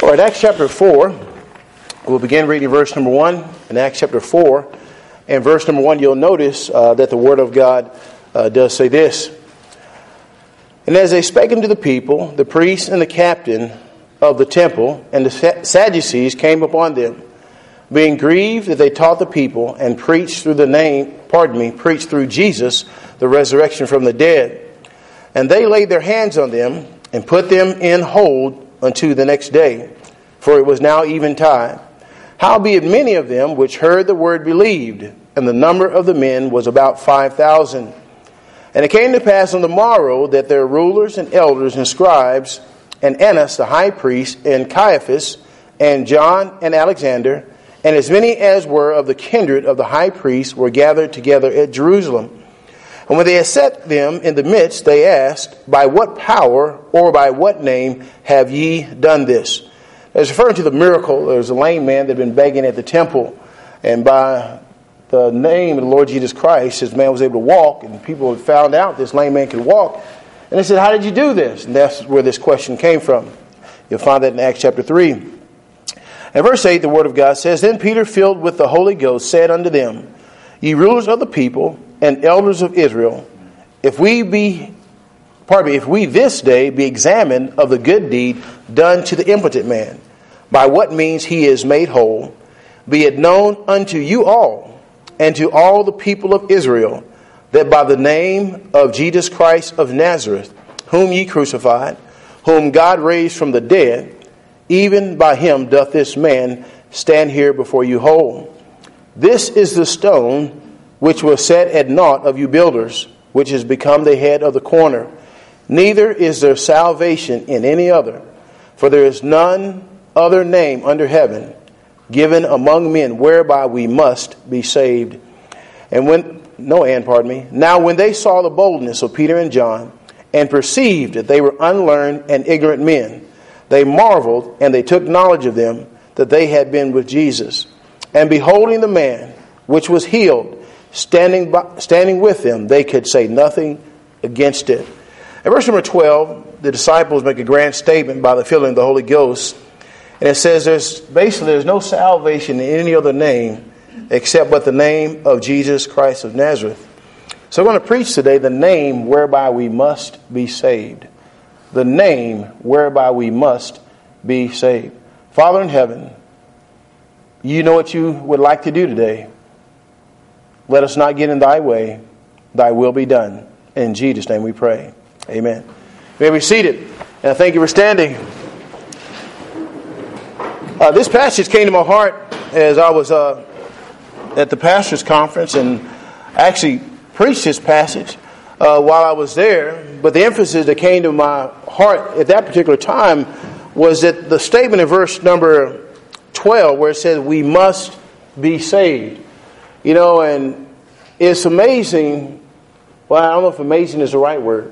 All right, Acts chapter 4, we'll begin reading verse number 1. In Acts chapter 4 and verse number 1, you'll notice that the Word of God does say this. And as they spake unto the people, the priests and the captain of the temple and the Sadducees came upon them, being grieved that they taught the people and preached preached through Jesus the resurrection from the dead. And they laid their hands on them and put them in hold unto the next day, for it was now eventide. Howbeit many of them which heard the word believed, and the number of the men was about 5,000. And it came to pass on the morrow that their rulers and elders and scribes, and Annas the high priest, and Caiaphas, and John and Alexander, and as many as were of the kindred of the high priest, were gathered together at Jerusalem. And when they had set them in the midst, they asked, By what power or by what name have ye done this? It's referring to the miracle. There was a lame man that had been begging at the temple, and by the name of the Lord Jesus Christ, this man was able to walk, and people had found out this lame man could walk. And they said, how did you do this? And that's where this question came from. You'll find that in Acts chapter 3. And verse 8, the Word of God says, Then Peter, filled with the Holy Ghost, said unto them, Ye rulers of the people and elders of Israel, if we this day be examined of the good deed done to the impotent man, by what means he is made whole, be it known unto you all, and to all the people of Israel, that by the name of Jesus Christ of Nazareth, whom ye crucified, whom God raised from the dead, even by him doth this man stand here before you whole. This is the stone which was set at naught of you builders, which is become the head of the corner. Neither is there salvation in any other, for there is none other name under heaven given among men whereby we must be saved. Now when they saw the boldness of Peter and John, and perceived that they were unlearned and ignorant men, they marveled, and they took knowledge of them that they had been with Jesus. And beholding the man which was healed, standing with them, they could say nothing against it. In verse number 12, the disciples make a grand statement by the filling of the Holy Ghost. And it says there's no salvation in any other name except but the name of Jesus Christ of Nazareth. So I'm going to preach today the name whereby we must be saved. The name whereby we must be saved. Father in heaven, you know what you would like to do today. Let us not get in thy way. Thy will be done. In Jesus' name we pray. Amen. You may be seated. And I thank you for standing. This passage came to my heart as I was at the pastor's conference, and I actually preached this passage while I was there. But the emphasis that came to my heart at that particular time was that the statement in verse number 12 where it says we must be saved. You know, and it's amazing. Well, I don't know if amazing is the right word.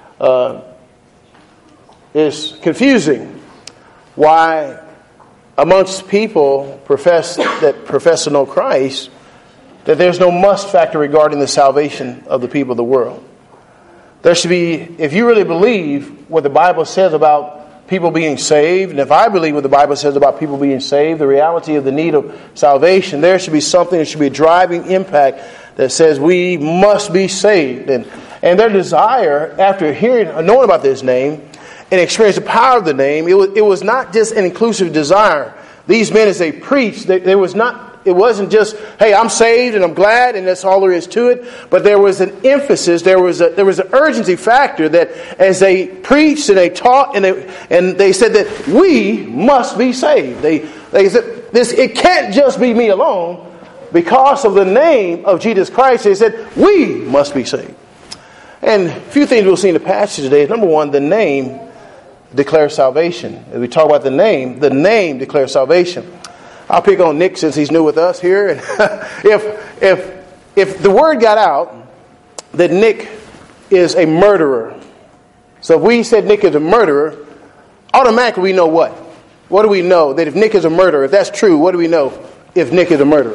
It's confusing why amongst people profess to know Christ, that there's no must factor regarding the salvation of the people of the world. There should be, if you really believe what the Bible says about people being saved, and if I believe what the Bible says about people being saved, the reality of the need of salvation, there should be something, there should be a driving impact that says we must be saved. And their desire, after knowing about this name, and experiencing the power of the name, it was not just an inclusive desire. These men, as they preached, it wasn't just, hey, I'm saved and I'm glad and that's all there is to it. But there was an emphasis, there was an urgency factor that as they preached and they taught and they said that we must be saved. They said it can't just be me alone. Because of the name of Jesus Christ, they said we must be saved. And a few things we'll see in the passage today. Number one, the name declares salvation. As we talk about the name declares salvation. I'll pick on Nick since he's new with us here. And if the word got out that Nick is a murderer, so if we said Nick is a murderer, automatically we know what? What do we know? That if Nick is a murderer, if that's true, what do we know if Nick is a murderer?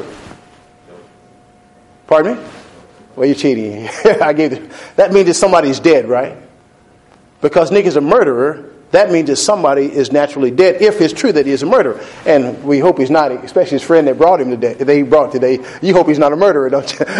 Pardon me? Well, you're cheating. That means that somebody's dead, right? Because Nick is a murderer, that means that somebody is naturally dead, if it's true that he is a murderer. And we hope he's not, especially his friend that brought him today. You hope he's not a murderer, don't you?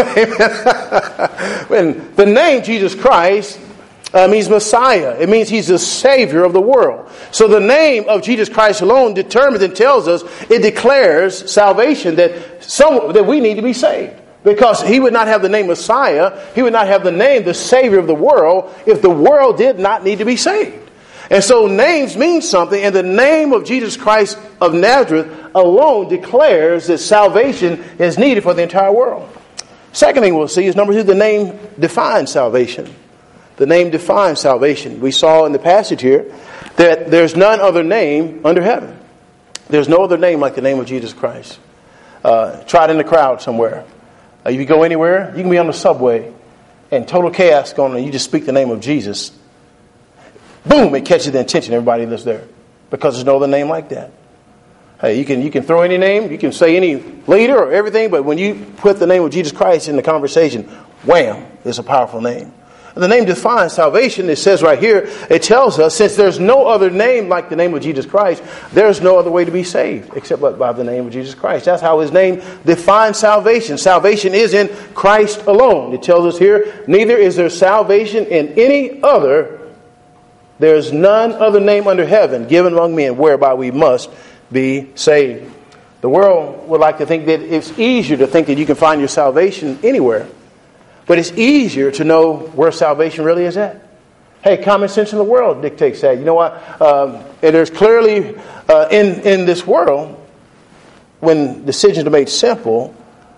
When the name Jesus Christ means Messiah. It means he's the Savior of the world. So the name of Jesus Christ alone determines and tells us, it declares salvation, that we need to be saved. Because he would not have the name Messiah, he would not have the name the Savior of the world, if the world did not need to be saved. And so names mean something, and the name of Jesus Christ of Nazareth alone declares that salvation is needed for the entire world. Second thing we'll see is number 2, the name defines salvation. The name defines salvation. We saw in the passage here that there's none other name under heaven. There's no other name like the name of Jesus Christ. Try it in the crowd somewhere. You go anywhere, you can be on the subway, and total chaos going on, and you just speak the name of Jesus. Boom, it catches the attention of everybody that's there. Because there's no other name like that. Hey, you can throw any name, you can say any leader or everything, but when you put the name of Jesus Christ in the conversation, wham, it's a powerful name. The name defines salvation. It says right here, it tells us, since there's no other name like the name of Jesus Christ, there's no other way to be saved except by the name of Jesus Christ. That's how his name defines salvation. Salvation is in Christ alone. It tells us here, neither is there salvation in any other. There's none other name under heaven given among men whereby we must be saved. The world would like to think that it's easier to think that you can find your salvation anywhere. But it's easier to know where salvation really is at. Hey, common sense in the world dictates that. You know what? And there's clearly in this world, when decisions are made simple,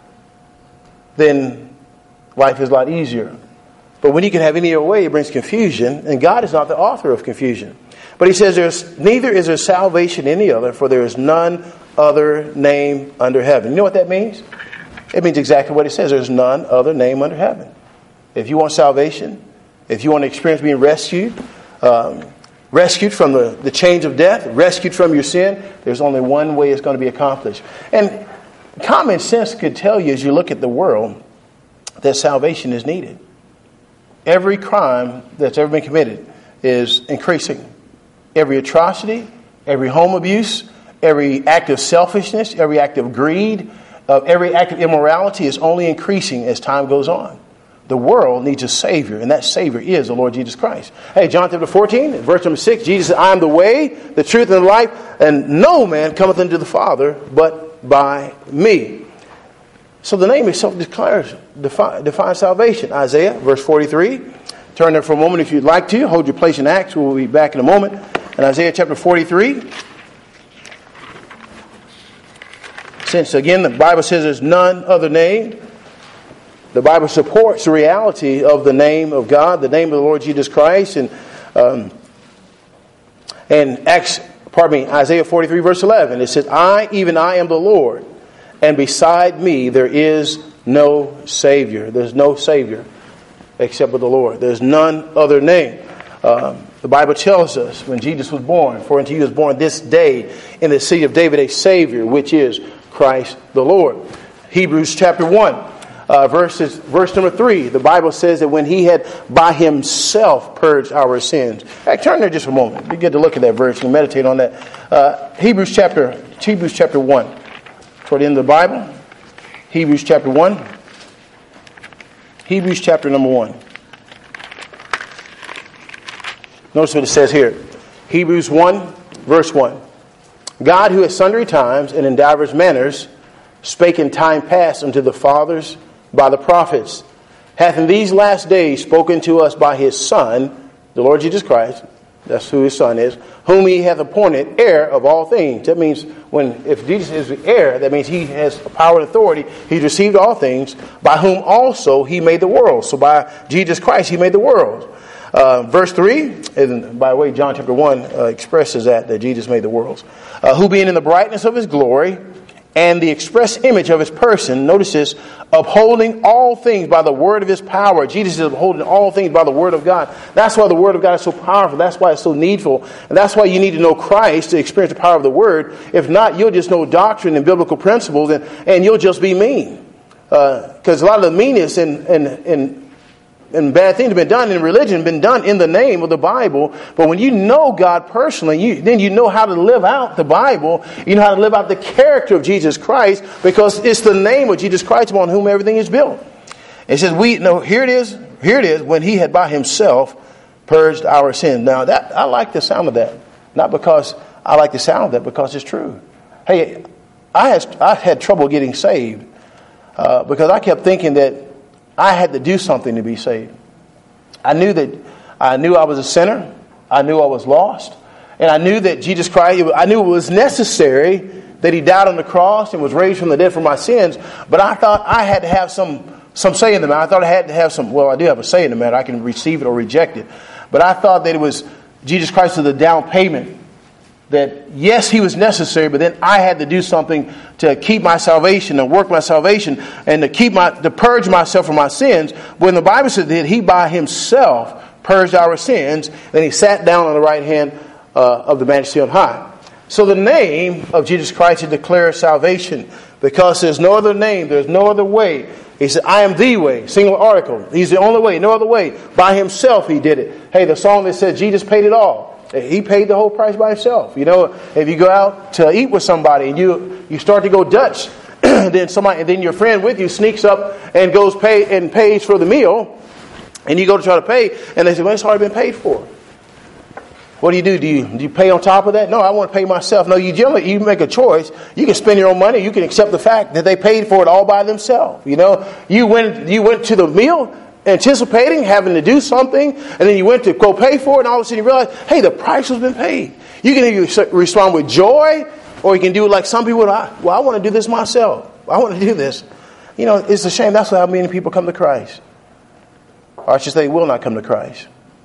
then life is a lot easier. But when you can have any other way, it brings confusion. And God is not the author of confusion. But he says, neither is there salvation in any other, for there is none other name under heaven. You know what that means? It means exactly what it says. There's none other name under heaven. If you want salvation, if you want to experience being rescued, rescued from the chains of death, rescued from your sin, there's only one way it's going to be accomplished. And common sense could tell you as you look at the world that salvation is needed. Every crime that's ever been committed is increasing. Every atrocity, every home abuse, every act of selfishness, every act of greed, every act of immorality is only increasing as time goes on. The world needs a Savior, and that Savior is the Lord Jesus Christ. Hey, John chapter 14, verse number 6, Jesus said, I am the way, the truth, and the life, and no man cometh unto the Father but by me. So the name itself defines salvation. Isaiah, verse 43. Turn there for a moment if you'd like to. Hold your place in Acts. We'll be back in a moment. In Isaiah chapter 43. Since, again, the Bible says there's none other name, the Bible supports the reality of the name of God, the name of the Lord Jesus Christ. And Isaiah 43, verse 11, it says, I, even I, am the Lord, and beside me there is no Savior. There's no Savior except for the Lord. There's none other name. The Bible tells us when Jesus was born, for unto you was born this day in the city of David a Savior, which is Christ the Lord. Hebrews chapter 1, verse number 3. The Bible says that when he had by himself purged our sins. Turn there just a moment. You get to look at that verse and meditate on that. Hebrews chapter 1. Toward the end of the Bible. Hebrews chapter 1. Hebrews chapter number 1. Notice what it says here. Hebrews 1, verse 1. God, who at sundry times and in divers manners spake in time past unto the fathers by the prophets, hath in these last days spoken to us by his Son, the Lord Jesus Christ. That's who his Son is, whom he hath appointed heir of all things. That means if Jesus is the heir, that means he has power and authority. He's received all things, by whom also he made the world. So by Jesus Christ he made the world. Verse 3, and by the way, John chapter 1 expresses that Jesus made the worlds. Who being in the brightness of his glory and the express image of his person, notice this, upholding all things by the word of his power. Jesus is upholding all things by the word of God. That's why the word of God is so powerful. That's why it's so needful. And that's why you need to know Christ to experience the power of the word. If not, you'll just know doctrine and biblical principles and you'll just be mean. Because a lot of the meanness in and bad things have been done in religion, been done in the name of the Bible. But when you know God personally, then you know how to live out the Bible. You know how to live out the character of Jesus Christ, because it's the name of Jesus Christ upon whom everything is built. It says, here it is, when he had by himself purged our sins. Now, that I like the sound of that. Not because I like the sound of that, because it's true. Hey, I had trouble getting saved because I kept thinking that I had to do something to be saved. I knew I was a sinner. I knew I was lost. And I knew that Jesus Christ, I knew it was necessary that he died on the cross and was raised from the dead for my sins. But I thought I had to have some say in the matter. I thought I had to have I do have a say in the matter. I can receive it or reject it. But I thought that it was Jesus Christ was the down payment. That yes, he was necessary, but then I had to do something to keep my salvation and work my salvation and to purge myself from my sins. When the Bible says that he by himself purged our sins, then he sat down on the right hand of the Majesty on high. So the name of Jesus Christ declares salvation, because there's no other name, there's no other way. He said, I am the way, singular article. He's the only way, no other way. By himself he did it. Hey, the song that said Jesus paid it all. He paid the whole price by himself. You know, if you go out to eat with somebody and you start to go Dutch, then your friend with you sneaks up and pays for the meal, and you go to try to pay, and they say, well, it's already been paid for. What do? Do you pay on top of that? No, I want to pay myself. No, you make a choice. You can spend your own money. You can accept the fact that they paid for it all by themselves. You know, you went to the meal anticipating having to do something, and then you went to go pay for it, and all of a sudden you realize, hey, the price has been paid. You can either respond with joy, or you can do it like some people. I want to do this myself. I want to do this. You know, it's a shame. That's how many people come to Christ. Or I should say, will not come to Christ.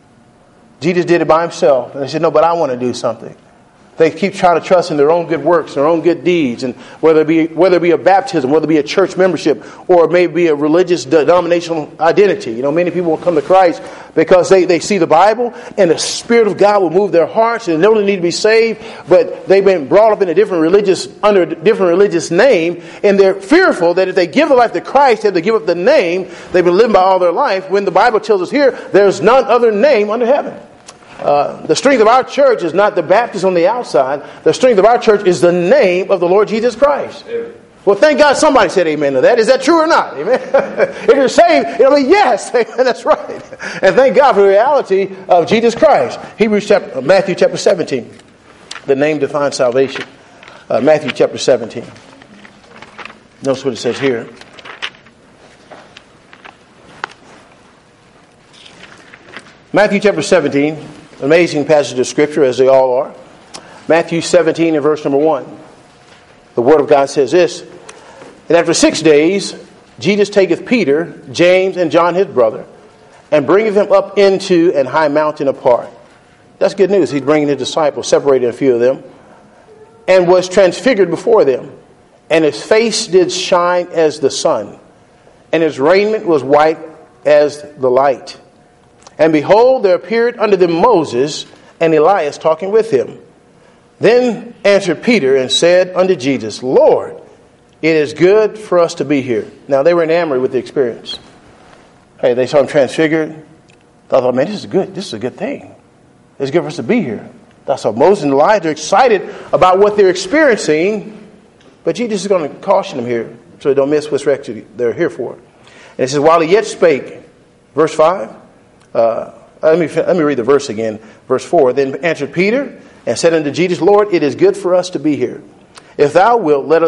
Jesus did it by himself. And they said, no, but I want to do something. They keep trying to trust in their own good works, their own good deeds, and whether it be a baptism, whether it be a church membership, or maybe a religious denominational identity. You know, many people will come to Christ because they see the Bible, and the Spirit of God will move their hearts, and they don't need to be saved, but they've been brought up in under a different religious name, and they're fearful that if they give their life to Christ, they have to give up the name they've been living by all their life, when the Bible tells us here, there's none other name under heaven. The strength of our church is not the Baptist on the outside. The strength of our church is the name of the Lord Jesus Christ. Amen. Well, thank God somebody said amen to that. Is that true or not? Amen. If you're saved, it'll be yes. Amen. That's right. And thank God for the reality of Jesus Christ. Matthew chapter 17. The name defines salvation. Matthew chapter 17. Notice what it says here. Matthew chapter 17. Amazing passage of Scripture, as they all are. Matthew 17 and verse number 1. The Word of God says this. And after 6 days, Jesus taketh Peter, James, and John his brother, and bringeth them up into an high mountain apart. That's good news. He's bringing his disciples, separated a few of them, and was transfigured before them. And his face did shine as the sun, and his raiment was white as the light. And behold, there appeared unto them Moses and Elias talking with him. Then answered Peter and said unto Jesus, Lord, it is good for us to be here. Now they were enamored with the experience. Hey, they saw him transfigured. Thought, man, this is good. This is a good thing. It's good for us to be here. That's how Moses and Elias are excited about what they're experiencing. But Jesus is going to caution them here so they don't miss what's actually they're here for. And it says, while he yet spake, verse 5. Let me read the verse again. Verse 4. Then answered Peter and said unto Jesus, Lord, it is good for us to be here. If thou wilt, let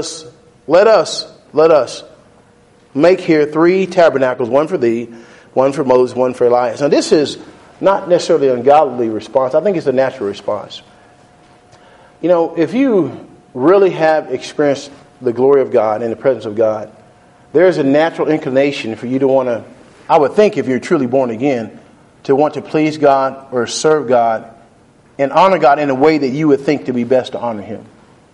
us make here 3 tabernacles, one for thee, one for Moses, one for Elias. Now this is not necessarily an ungodly response. I think it's a natural response. You know, if you really have experienced the glory of God and the presence of God, there is a natural inclination for you to want to, I would think if you're truly born again, to want to please God or serve God and honor God in a way that you would think to be best to honor Him.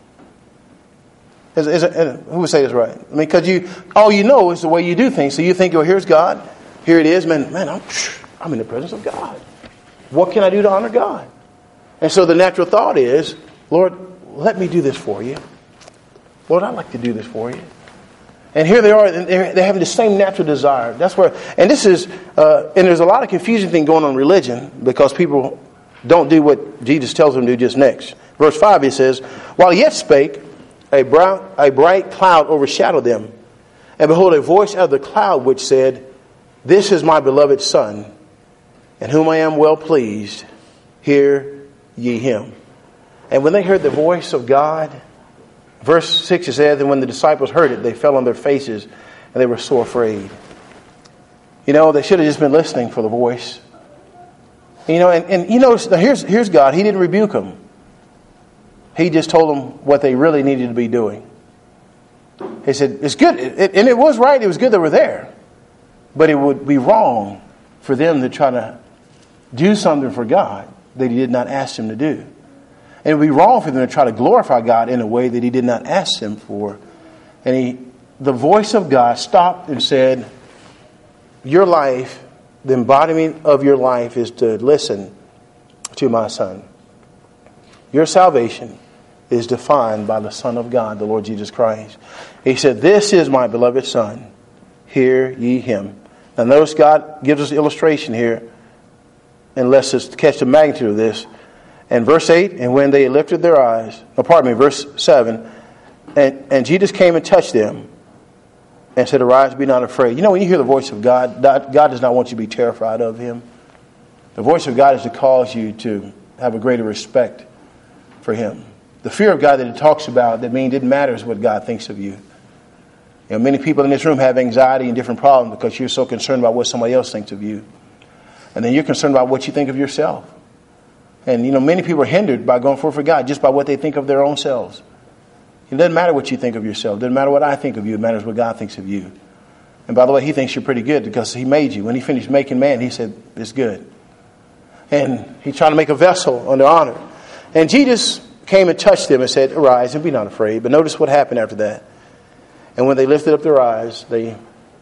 Who would say this right? I mean, because all you know is the way you do things. So you think, oh, here's God. Here it is. Man, I'm in the presence of God. What can I do to honor God? And so the natural thought is, Lord, let me do this for you. Lord, I'd like to do this for you. And here they are, and they're having the same natural desire. That's where, and this is, and there's a lot of confusing thing going on in religion because people don't do what Jesus tells them to do just next. Verse 5, he says, while he yet spake, a bright cloud overshadowed them. And behold, a voice out of the cloud which said, this is my beloved Son, in whom I am well pleased. Hear ye him. And when they heard the voice of God, verse 6 it says, and when the disciples heard it, they fell on their faces and they were so afraid. You know, they should have just been listening for the voice. You know, and you know, here's God. He didn't rebuke them. He just told them what they really needed to be doing. He said, it's good. And it was right. It was good they were there. But it would be wrong for them to try to do something for God that he did not ask them to do. And it would be wrong for them to try to glorify God in a way that he did not ask them for. And the voice of God stopped and said, your life, the embodiment of your life is to listen to my Son. Your salvation is defined by the Son of God, the Lord Jesus Christ. He said, this is my beloved Son. Hear ye him. Now notice God gives us an illustration here and lets us catch the magnitude of this. And verse 8, and when they lifted their eyes, verse 7, and Jesus came and touched them and said, arise, be not afraid. You know, when you hear the voice of God, God does not want you to be terrified of him. The voice of God is to cause you to have a greater respect for him. The fear of God that it talks about, that means it matters what God thinks of you. You know, many people in this room have anxiety and different problems because you're so concerned about what somebody else thinks of you. And then you're concerned about what you think of yourself. And, you know, many people are hindered by going forward for God just by what they think of their own selves. It doesn't matter what you think of yourself. It doesn't matter what I think of you. It matters what God thinks of you. And by the way, he thinks you're pretty good because he made you. When he finished making man, he said, it's good. And he's trying to make a vessel under honor. And Jesus came and touched them and said, arise and be not afraid. But notice what happened after that. And when they lifted up their eyes, they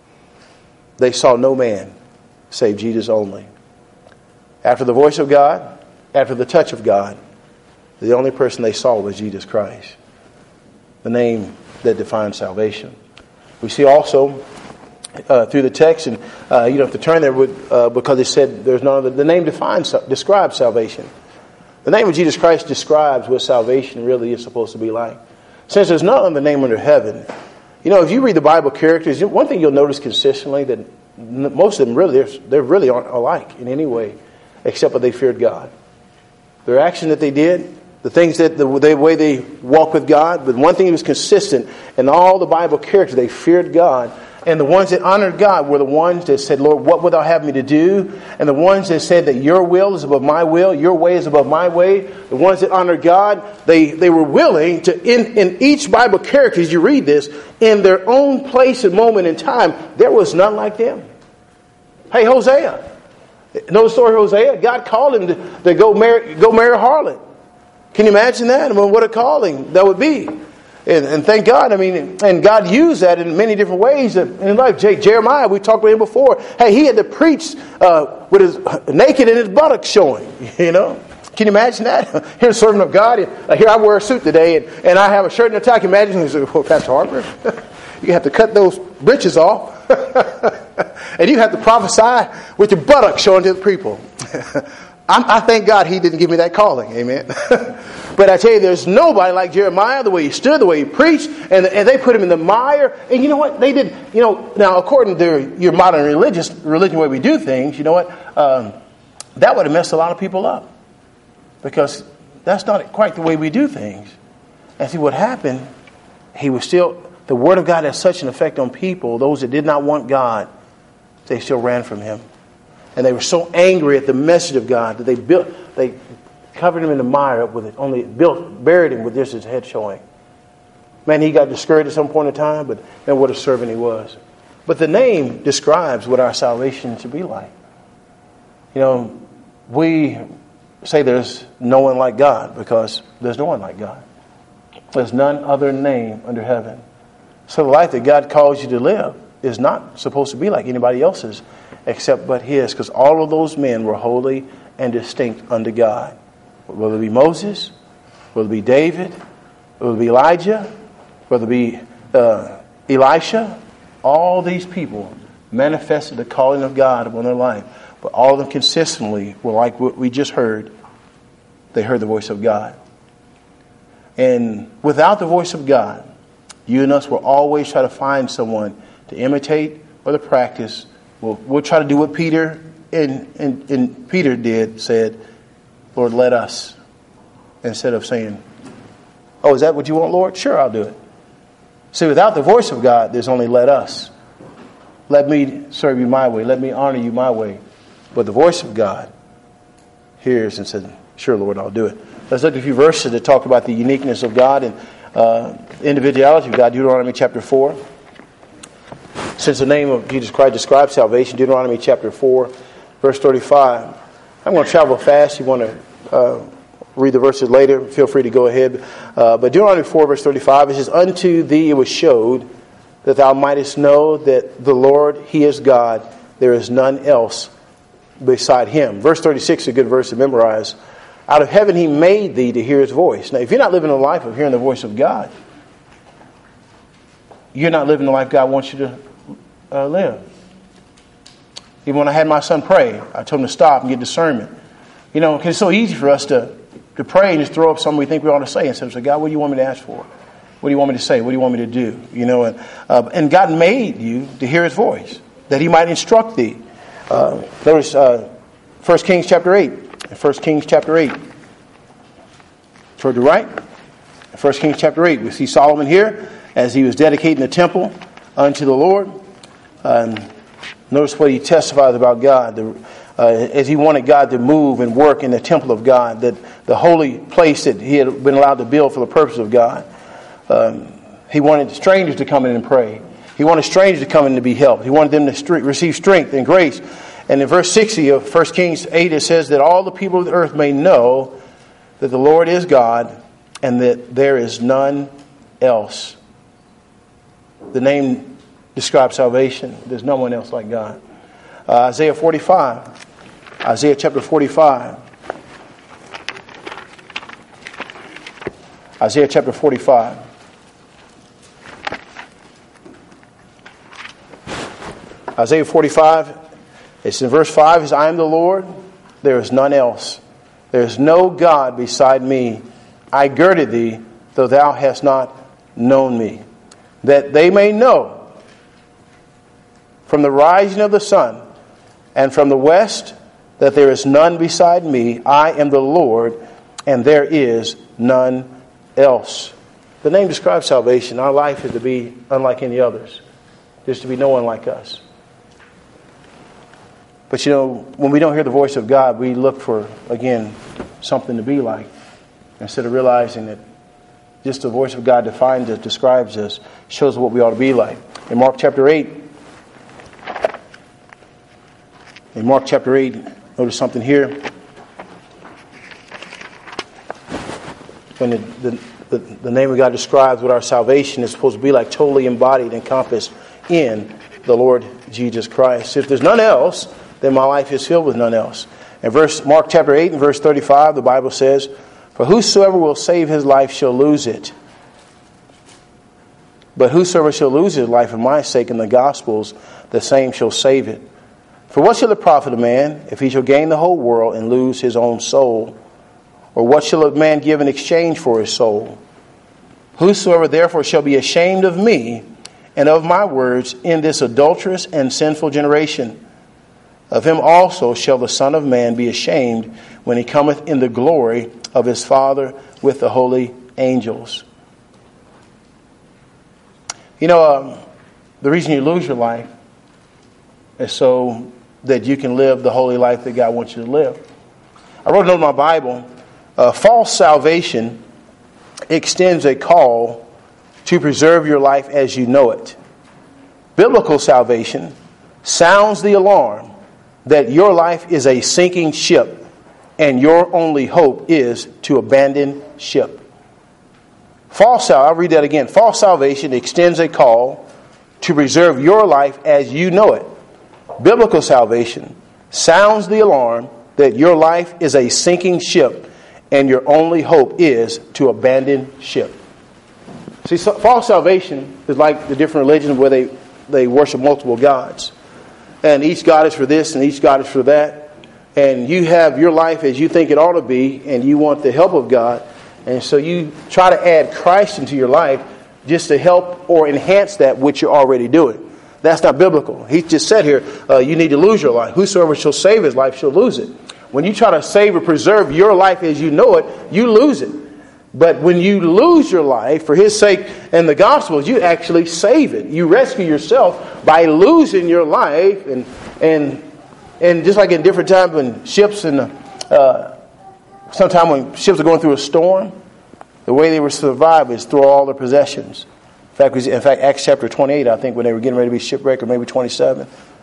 saw no man save Jesus only. After the voice of God, after the touch of God, the only person they saw was Jesus Christ, the name that defines salvation. We see also through the text, and you don't have to turn there because it said there's none other. The name describes salvation. The name of Jesus Christ describes what salvation really is supposed to be like. Since there's none other name under heaven, you know, if you read the Bible characters, one thing you'll notice consistently that most of them they really aren't alike in any way, except that they feared God. Their action that they did, the things that the way they walked with God, but one thing that was consistent in all the Bible characters, they feared God. And the ones that honored God were the ones that said, Lord, what would thou have me to do? And the ones that said that your will is above my will, your way is above my way. The ones that honored God, they were willing to, in each Bible character, as you read this, in their own place and moment in time, there was none like them. Hey, Hosea. Know the story of Hosea? God called him to go marry a harlot. Can you imagine that? I mean, what a calling that would be. And thank God, I mean, and God used that in many different ways in life. Jeremiah, we talked about him before. Hey, he had to preach with his naked and his buttocks showing, you know. Can you imagine that? Here's a servant of God. Here I wear a suit today, and I have a shirt and a tie. Can you imagine? He said, well, Pastor Harper, you have to cut those breeches off. And you have to prophesy with your buttocks showing to the people. I thank God he didn't give me that calling. Amen. But I tell you, there's nobody like Jeremiah, the way he stood, the way he preached, and they put him in the mire. And you know what? They did, you know, now according to your modern religion way we do things, you know what? That would have messed a lot of people up. Because that's not quite the way we do things. And see what happened, the Word of God has such an effect on people, those that did not want God, they still ran from him. And they were so angry at the message of God that they covered him in the mire with it, buried him with just his head showing. Man, he got discouraged at some point in time, but man, what a servant he was. But the name describes what our salvation should be like. You know, we say there's no one like God because there's no one like God. There's none other name under heaven. So the life that God calls you to live is not supposed to be like anybody else's except but his, because all of those men were holy and distinct unto God. Whether it be Moses, whether it be David, whether it be Elijah, whether it be Elisha, all these people manifested the calling of God upon their life. But all of them consistently were like what we just heard. They heard the voice of God. And without the voice of God, you and us will always try to find someone to imitate or to practice. We'll try to do what Peter and Peter did, said, Lord, let us. Instead of saying, oh, is that what you want, Lord? Sure, I'll do it. See, without the voice of God, there's only let us. Let me serve you my way. Let me honor you my way. But the voice of God hears and says, sure, Lord, I'll do it. Let's look at a few verses that talk about the uniqueness of God and individuality of God. Deuteronomy chapter 4. Since the name of Jesus Christ describes salvation, Deuteronomy chapter 4, verse 35. I'm going to travel fast. You want to read the verses later, feel free to go ahead. But Deuteronomy 4, verse 35, it says, unto thee it was showed that thou mightest know that the Lord, He is God. There is none else beside Him. Verse 36 is a good verse to memorize. Out of heaven He made thee to hear His voice. Now, if you're not living a life of hearing the voice of God, you're not living the life God wants you to live. Even when I had my son pray, I told him to stop and get discernment. You know, because it's so easy for us to pray and just throw up something we think we ought to say instead of say, God, what do you want me to ask for? What do you want me to say? What do you want me to do? You know, and God made you to hear His voice, that He might instruct thee. Notice 1 Kings chapter 8. 1 Kings chapter 8. Toward the right. 1 Kings chapter 8. We see Solomon here as he was dedicating the temple unto the Lord. Notice what he testifies about God. As he wanted God to move and work in the temple of God, that the holy place that he had been allowed to build for the purpose of God. He wanted strangers to come in and pray. He wanted strangers to come in to be helped. He wanted them to receive strength and grace. And in verse 60 of 1 Kings 8, it says that all the people of the earth may know that the Lord is God and that there is none else. The name describes salvation. There's no one else like God. Isaiah 45. Isaiah chapter 45. Isaiah chapter 45. Isaiah 45, it's in verse 5, is I am the Lord, there is none else. There is no God beside me. I girded thee, though thou hast not known me. That they may know from the rising of the sun and from the west that there is none beside me. I am the Lord, and there is none else. The name describes salvation. Our life is to be unlike any others. There's to be no one like us. But you know, when we don't hear the voice of God, we look for, again, something to be like. Instead of realizing that just the voice of God defines us, describes us, shows what we ought to be like. In Mark chapter 8, notice something here. When the name of God describes what our salvation is supposed to be like, totally embodied, encompassed in the Lord Jesus Christ. If there's none else, then my life is filled with none else. In Mark chapter 8 and verse 35, the Bible says, for whosoever will save his life shall lose it. But whosoever shall lose his life for my sake in the Gospels, the same shall save it. For what shall it profit a man if he shall gain the whole world and lose his own soul? Or what shall a man give in exchange for his soul? Whosoever therefore shall be ashamed of me and of my words in this adulterous and sinful generation, of him also shall the Son of Man be ashamed when he cometh in the glory of his Father with the holy angels. You know, the reason you lose your life is so that you can live the holy life that God wants you to live. I wrote a note in my Bible. False salvation extends a call to preserve your life as you know it. Biblical salvation sounds the alarm that your life is a sinking ship and your only hope is to abandon ship. I'll read that again. False salvation extends a call to preserve your life as you know it. Biblical salvation sounds the alarm that your life is a sinking ship and your only hope is to abandon ship. See, false salvation is like the different religions where they worship multiple gods. And each god is for this and each god is for that. And you have your life as you think it ought to be, and you want the help of God. And so you try to add Christ into your life just to help or enhance that which you're already doing. That's not biblical. He just said here, you need to lose your life. Whosoever shall save his life shall lose it. When you try to save or preserve your life as you know it, you lose it. But when you lose your life for His sake and the gospel, you actually save it. You rescue yourself by losing your life. And just like in different times when ships and sometime when ships are going through a storm, the way they were survived is through all their possessions. In fact, Acts chapter 28, I think, when they were getting ready to be shipwrecked, or maybe 27,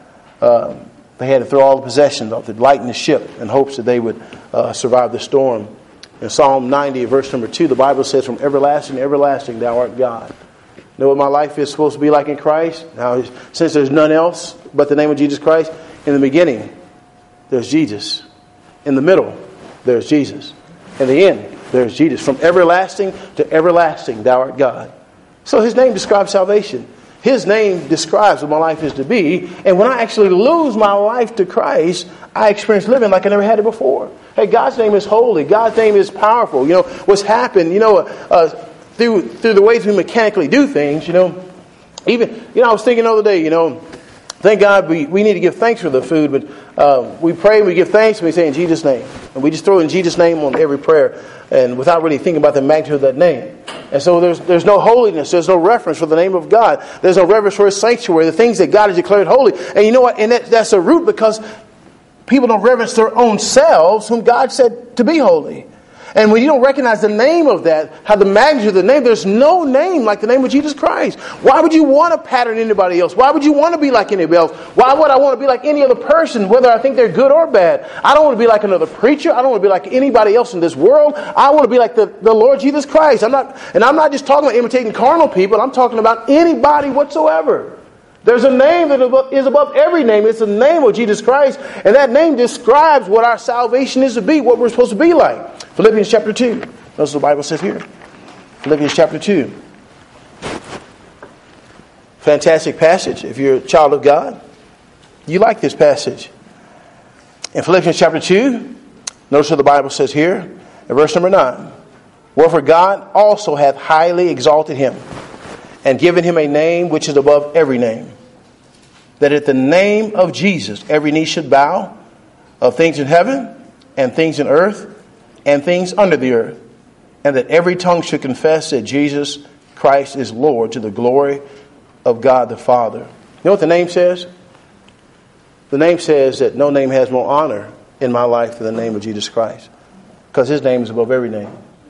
they had to throw all the possessions off to lighten the ship in hopes that they would survive the storm. In Psalm 90, verse number 2, the Bible says, "From everlasting to everlasting, thou art God." You know what my life is supposed to be like in Christ? Now, since there's none else but the name of Jesus Christ, in the beginning, there's Jesus. In the middle, there's Jesus. In the end, there's Jesus. From everlasting to everlasting, thou art God. So His name describes salvation. His name describes what my life is to be. And when I actually lose my life to Christ, I experience living like I never had it before. Hey, God's name is holy. God's name is powerful. You know, what's happened, through the ways we mechanically do things, I was thinking the other day, thank God we need to give thanks for the food, but we pray, we give thanks, and we say in Jesus' name. And we just throw in Jesus' name on every prayer, and without really thinking about the magnitude of that name. And so there's no holiness, there's no reverence for the name of God. There's no reverence for His sanctuary, the things that God has declared holy. And you know what? And that's a root because people don't reverence their own selves, whom God said to be holy. And when you don't recognize the name of that, how the magnitude of the name, there's no name like the name of Jesus Christ. Why would you want to pattern anybody else? Why would you want to be like anybody else? Why would I want to be like any other person, whether I think they're good or bad? I don't want to be like another preacher. I don't want to be like anybody else in this world. I want to be like the Lord Jesus Christ. I'm not just talking about imitating carnal people. I'm talking about anybody whatsoever. There's a name that is above every name. It's the name of Jesus Christ. And that name describes what our salvation is to be, what we're supposed to be like. Philippians chapter 2. Notice what the Bible says here. Philippians chapter 2. Fantastic passage. If you're a child of God, you like this passage. In Philippians chapter 2, notice what the Bible says here. In verse number 9. Wherefore God also hath highly exalted Him, and given Him a name which is above every name, that at the name of Jesus every knee should bow, of things in heaven and things in earth and things under the earth, and that every tongue should confess that Jesus Christ is Lord, to the glory of God the Father. You know what the name says? The name says that no name has more honor in my life than the name of Jesus Christ, because His name is above every name.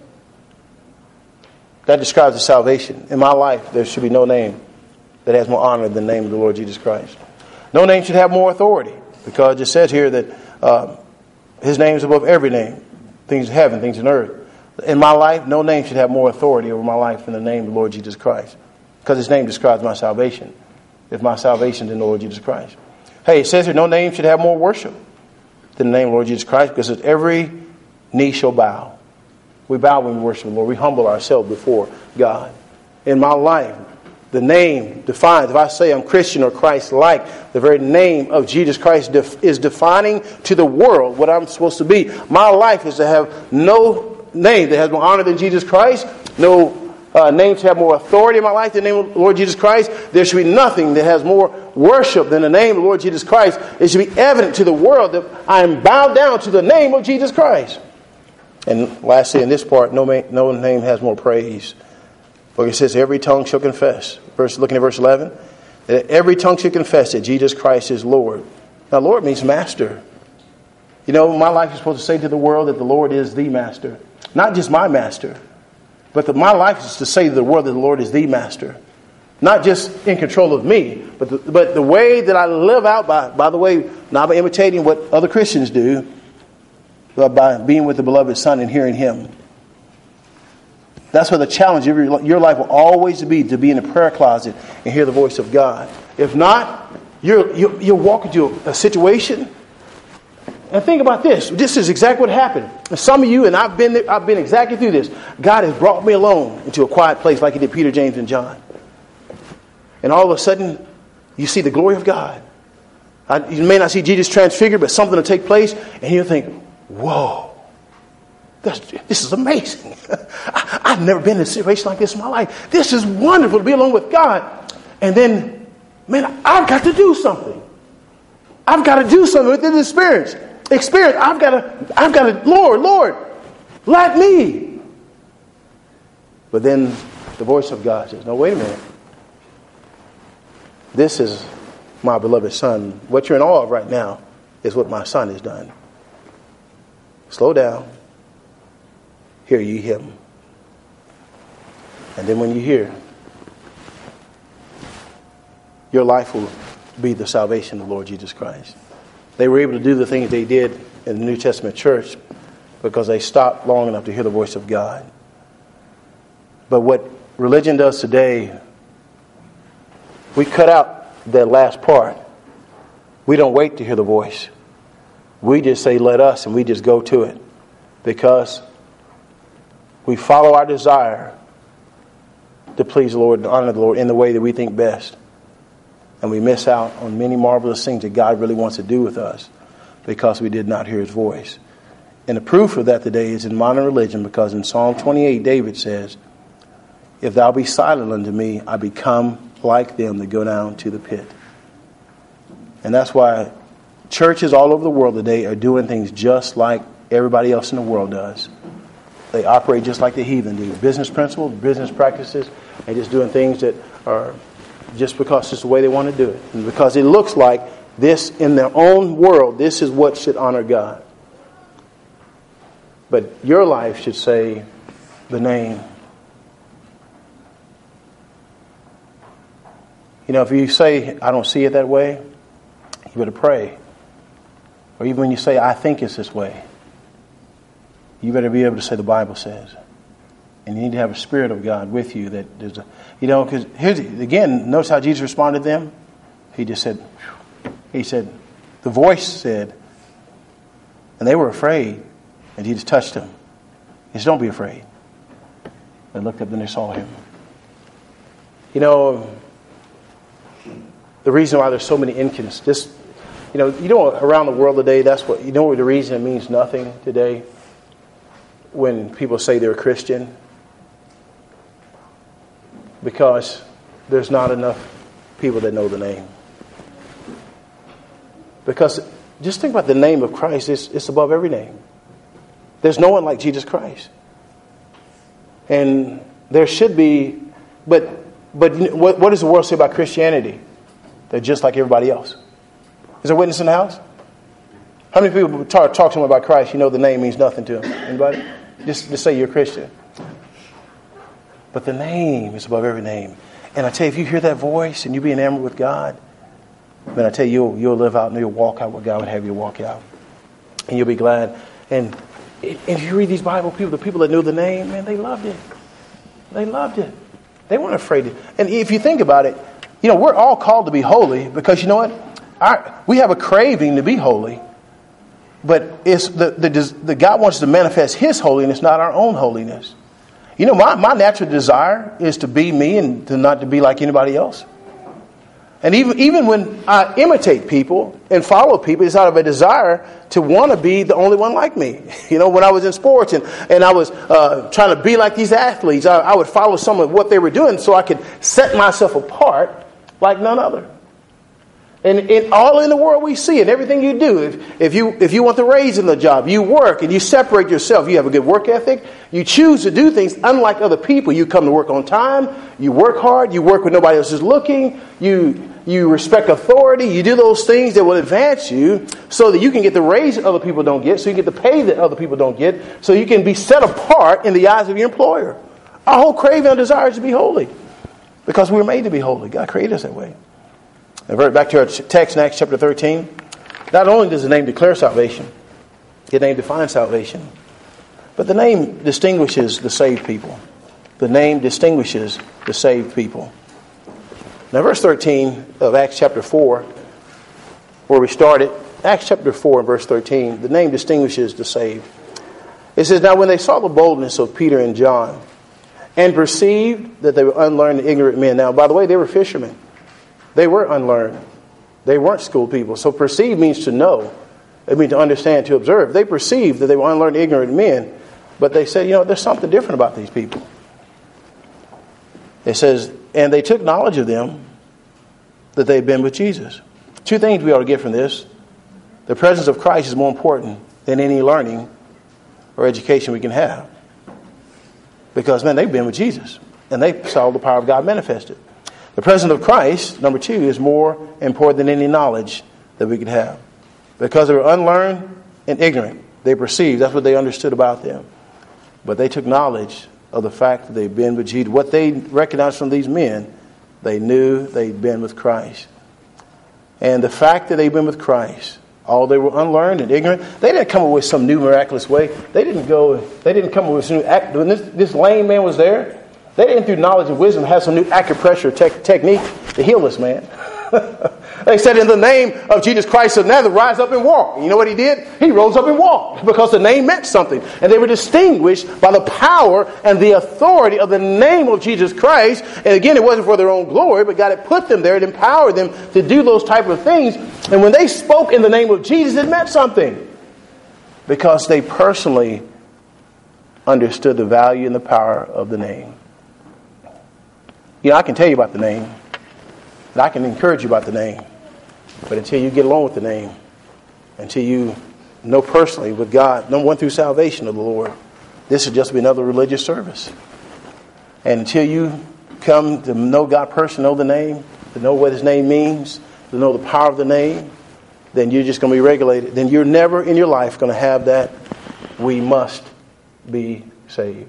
That describes the salvation. In my life, there should be no name that has more honor than the name of the Lord Jesus Christ. No name should have more authority, because it says here that His name is above every name. Things in heaven, things in earth. In my life, no name should have more authority over my life than the name of the Lord Jesus Christ, because His name describes my salvation. If my salvation is in the Lord Jesus Christ. Hey, it says here, no name should have more worship than the name of the Lord Jesus Christ, because every knee shall bow. We bow when we worship the Lord. We humble ourselves before God. In my life, the name defines, if I say I'm Christian or Christ-like, the very name of Jesus Christ is defining to the world what I'm supposed to be. My life is to have no name that has more honor than Jesus Christ, no name to have more authority in my life than the name of the Lord Jesus Christ. There should be nothing that has more worship than the name of the Lord Jesus Christ. It should be evident to the world that I am bowed down to the name of Jesus Christ. And lastly, in this part, no name has more praise. For it says, every tongue shall confess. Looking at verse 11. That every tongue shall confess that Jesus Christ is Lord. Now, Lord means master. You know, my life is supposed to say to the world that the Lord is the master. Not just my master. But my life is to say to the world that the Lord is the master. Not just in control of me, but the way that I live out, by the way, not by imitating what other Christians do, but by being with the beloved Son and hearing Him. That's what the challenge of your life will always be, to be in the prayer closet and hear the voice of God. If not, you'll walk into a situation And think about this. This is exactly what happened. And some of you, and I've been exactly through this. God has brought me alone into a quiet place like he did Peter, James, and John. And all of a sudden, you see the glory of God. You may not see Jesus transfigured, but something will take place. And you'll think, whoa, this is amazing. I've never been in a situation like this in my life. This is wonderful to be alone with God. And then, man, I've got to do something. I've got to do something with this experience. I've got to, Lord, let me. But then the voice of God says, no, wait a minute. This is my beloved son. What you're in awe of right now is what my son has done. Slow down. Hear ye him. And then when you hear, your life will be the salvation of the Lord Jesus Christ. They were able to do the things they did in the New Testament church because they stopped long enough to hear the voice of God. But what religion does today, we cut out that last part. We don't wait to hear the voice. We just say, let us, and we just go to it. Because we follow our desire to please the Lord and honor the Lord in the way that we think best. And we miss out on many marvelous things that God really wants to do with us because we did not hear his voice. And the proof of that today is in modern religion, because in Psalm 28, David says, if thou be silent unto me, I become like them that go down to the pit. And that's why churches all over the world today are doing things just like everybody else in the world does. They operate just like the heathen do. Business principles, business practices, and just doing things that are just because it's the way they want to do it. And because it looks like this in their own world, this is what should honor God. But your life should say the name. You know, if you say, I don't see it that way, you better pray. Or even when you say, I think it's this way, you better be able to say the Bible says. And you need to have a Spirit of God with you that there's a, you know, because here's, again, notice how Jesus responded to them. He just said, the voice said, and they were afraid, and Jesus touched them. He said, don't be afraid. They looked up and they saw him. You know, the reason why there's so many inconsistencies, you know, around the world today, that's what, you know what the reason it means nothing today when people say they're a Christian? Because there's not enough people that know the name. Because just think about the name of Christ. It's above every name. There's no one like Jesus Christ. And there should be, but what does the world say about Christianity? They're just like everybody else. Is there a witness in the house? How many people talk to them about Christ, you know the name means nothing to them? Anybody? Just say you're a Christian. But the name is above every name. And I tell you, if you hear that voice and you be enamored with God, then I tell you, you'll live out and you'll walk out what God would have you walk out. And you'll be glad. And if you read these Bible people, the people that knew the name, man, they loved it. They loved it. They weren't afraid of it. And if you think about it, you know, we're all called to be holy because you know what? We have a craving to be holy. But it's the God wants to manifest his holiness, not our own holiness. You know, my natural desire is to be me and to not to be like anybody else. And even when I imitate people and follow people, it's out of a desire to want to be the only one like me. You know, when I was in sports and I was trying to be like these athletes, I would follow some of what they were doing so I could set myself apart like none other. And all in the world we see it, everything you do. If you want the raise in the job, you work and you separate yourself. You have a good work ethic. You choose to do things unlike other people. You come to work on time. You work hard. You work when nobody else is looking. You respect authority. You do those things that will advance you so that you can get the raise that other people don't get, so you get the pay that other people don't get, so you can be set apart in the eyes of your employer. Our whole craving and desire is to be holy because we were made to be holy. God created us that way. Now, back to our text in Acts chapter 13. Not only does the name declare salvation, the name defines salvation, but the name distinguishes the saved people. The name distinguishes the saved people. Now, verse 13 of Acts chapter 4, where we started, Acts chapter 4 and verse 13, the name distinguishes the saved. It says, now when they saw the boldness of Peter and John and perceived that they were unlearned and ignorant men. Now, by the way, they were fishermen. They were unlearned. They weren't school people. So perceive means to know. It means to understand, to observe. They perceived that they were unlearned, ignorant men. But they said, there's something different about these people. It says, and they took knowledge of them that they had been with Jesus. Two things we ought to get from this. The presence of Christ is more important than any learning or education we can have. Because, man, they've been with Jesus. And they saw the power of God manifested. The presence of Christ, number two, is more important than any knowledge that we could have. Because they were unlearned and ignorant. They perceived. That's what they understood about them. But they took knowledge of the fact that they've been with Jesus. What they recognized from these men, they knew they'd been with Christ. And the fact that they've been with Christ, all they were unlearned and ignorant, they didn't come up with some new miraculous way. They didn't come up with some new act. When this lame man was there, they didn't, through knowledge and wisdom, have some new acupressure technique to heal this man. They said, in the name of Jesus Christ of Nazareth, rise up and walk. And you know what he did? He rose up and walked because the name meant something. And they were distinguished by the power and the authority of the name of Jesus Christ. And again, it wasn't for their own glory, but God had put them there and empowered them to do those type of things. And when they spoke in the name of Jesus, it meant something. Because they personally understood the value and the power of the name. I can tell you about the name. And I can encourage you about the name. But until you get along with the name, until you know personally with God, no one through salvation of the Lord, this will just be another religious service. And until you come to know God personally, know the name, to know what his name means, to know the power of the name, then you're just going to be regulated. Then you're never in your life going to have that, we must be saved.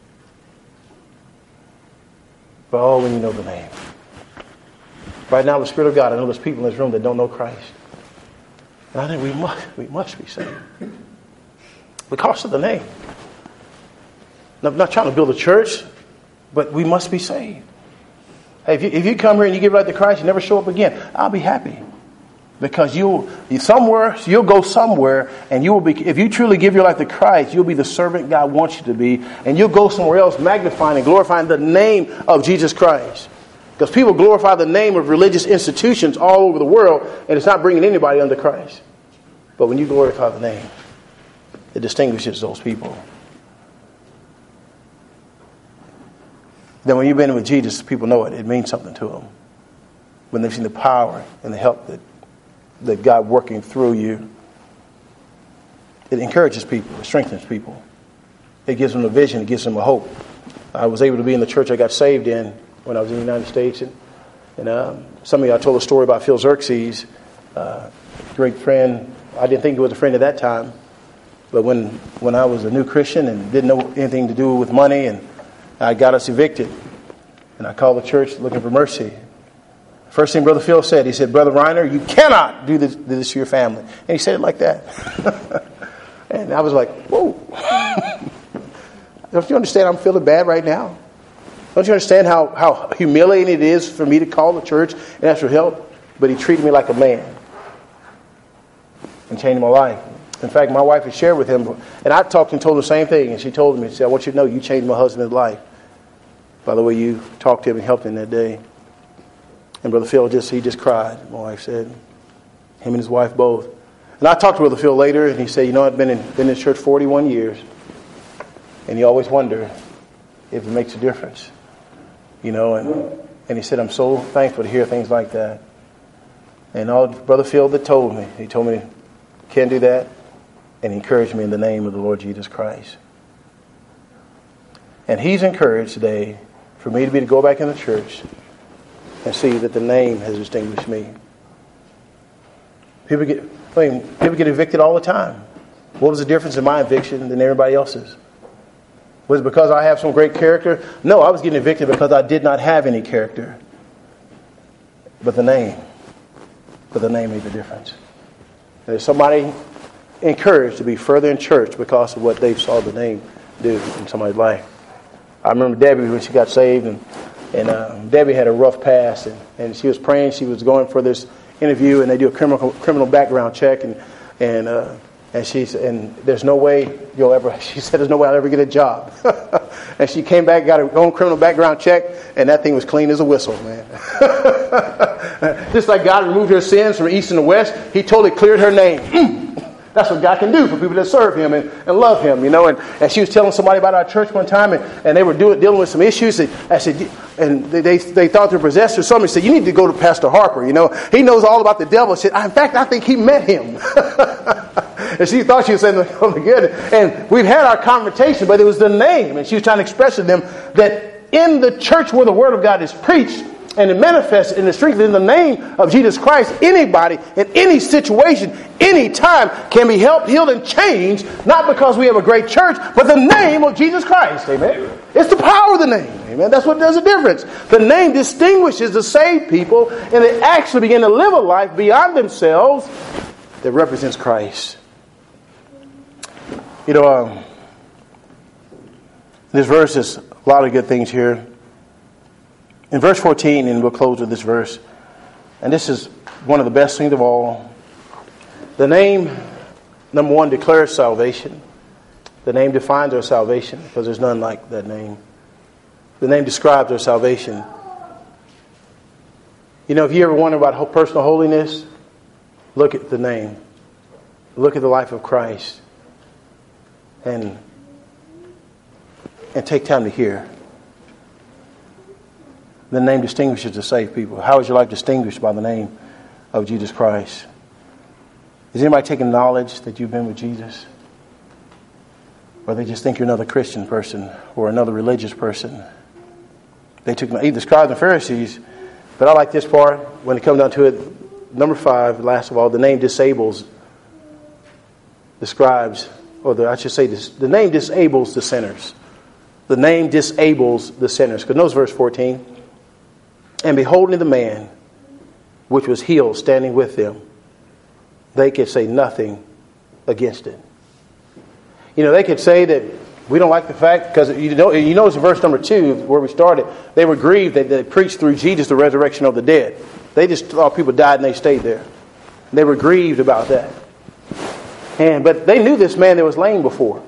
But when you know the name. Right now, the Spirit of God, I know there's people in this room that don't know Christ. And I think we must be saved. Because of the name. I'm not trying to build a church, but we must be saved. Hey, if you come here and you give life to Christ, you never show up again, I'll be happy. Because you'll go somewhere, and you will be. If you truly give your life to Christ, you'll be the servant God wants you to be, and you'll go somewhere else magnifying and glorifying the name of Jesus Christ. Because people glorify the name of religious institutions all over the world, and it's not bringing anybody under Christ. But when you glorify the name, it distinguishes those people. Then when you've been with Jesus, people know it. It means something to them. When they've seen the power and the help that God working through you, it encourages people. It strengthens people. It gives them a vision. It gives them a hope. I was able to be in the church I got saved in when I was in the United States. And some of you, I told a story about Phil Xerxes, great friend. I didn't think he was a friend at that time. But when I was a new Christian and didn't know anything to do with money, and I got us evicted, and I called the church looking for mercy. First thing Brother Phil said, he said, Brother Reiner, you cannot do this to your family. And he said it like that. And I was like, whoa. Don't you understand I'm feeling bad right now? Don't you understand how humiliating it is for me to call the church and ask for help? But he treated me like a man and changed my life. In fact, my wife had shared with him, and I talked and told him the same thing. And she told him, she said, I want you to know you changed my husband's life by the way you talked to him and helped him that day. And Brother Phil he just cried, my wife said. Him and his wife both. And I talked to Brother Phil later, and he said, I've been in this church 41 years. And you always wonder if it makes a difference. And he said, I'm so thankful to hear things like that. And all Brother Phil that told me, he told me, can't do that. And he encouraged me in the name of the Lord Jesus Christ. And he's encouraged today for me to be to go back in the church and see that the name has distinguished me. People get evicted all the time. What was the difference in my eviction than everybody else's? Was it because I have some great character? No, I was getting evicted because I did not have any character. But the name made the difference. And there's somebody encouraged to be further in church because of what they saw the name do in somebody's life. I remember Debbie when she got saved, and Debbie had a rough past, and she was praying. She was going for this interview, and they do a criminal background check, and there's no way you'll ever. She said, "There's no way I'll ever get a job." And she came back, got her own criminal background check, and that thing was clean as a whistle, man. Just like God removed her sins from east and the west, He totally cleared her name. That's what God can do for people that serve Him and love Him, you know. And she was telling somebody about our church one time, and they were dealing with some issues. And I said, and they thought they were possessed or something. He said, "You need to go to Pastor Harper. You know, he knows all about the devil." She said, "In fact, I think he met him." And she thought she was saying, "Oh my goodness." And we've had our conversation, but it was the name, and she was trying to express to them that in the church where the Word of God is preached, and it manifests in the strength in the name of Jesus Christ, anybody in any situation, any time can be helped, healed, and changed, not because we have a great church, but the name of Jesus Christ. Amen. It's the power of the name. Amen. That's what does the difference. The name distinguishes the saved people, and they actually begin to live a life beyond themselves that represents Christ. You know, this verse is a lot of good things here. In verse 14, and we'll close with this verse, and this is one of the best things of all. The name, number one, declares salvation. The name defines our salvation, because there's none like that name. The name describes our salvation. You know, if you ever wonder about personal holiness, look at the name. Look at the life of Christ. And take time to hear. The name distinguishes the saved people. How is your life distinguished by the name of Jesus Christ? Is anybody taking knowledge that you've been with Jesus? Or they just think you're another Christian person or another religious person? They took the scribes and Pharisees, but I like this part when it comes down to it. Number 5, last of all, the name disables the scribes, the name disables the sinners. The name disables the sinners. Because notice verse 14. And beholding the man which was healed standing with them, they could say nothing against it. You know, they could say that we don't like the fact, because you notice in verse number 2 where we started, they were grieved that they preached through Jesus the resurrection of the dead. They just thought people died and they stayed there. They were grieved about that. But they knew this man that was lame before.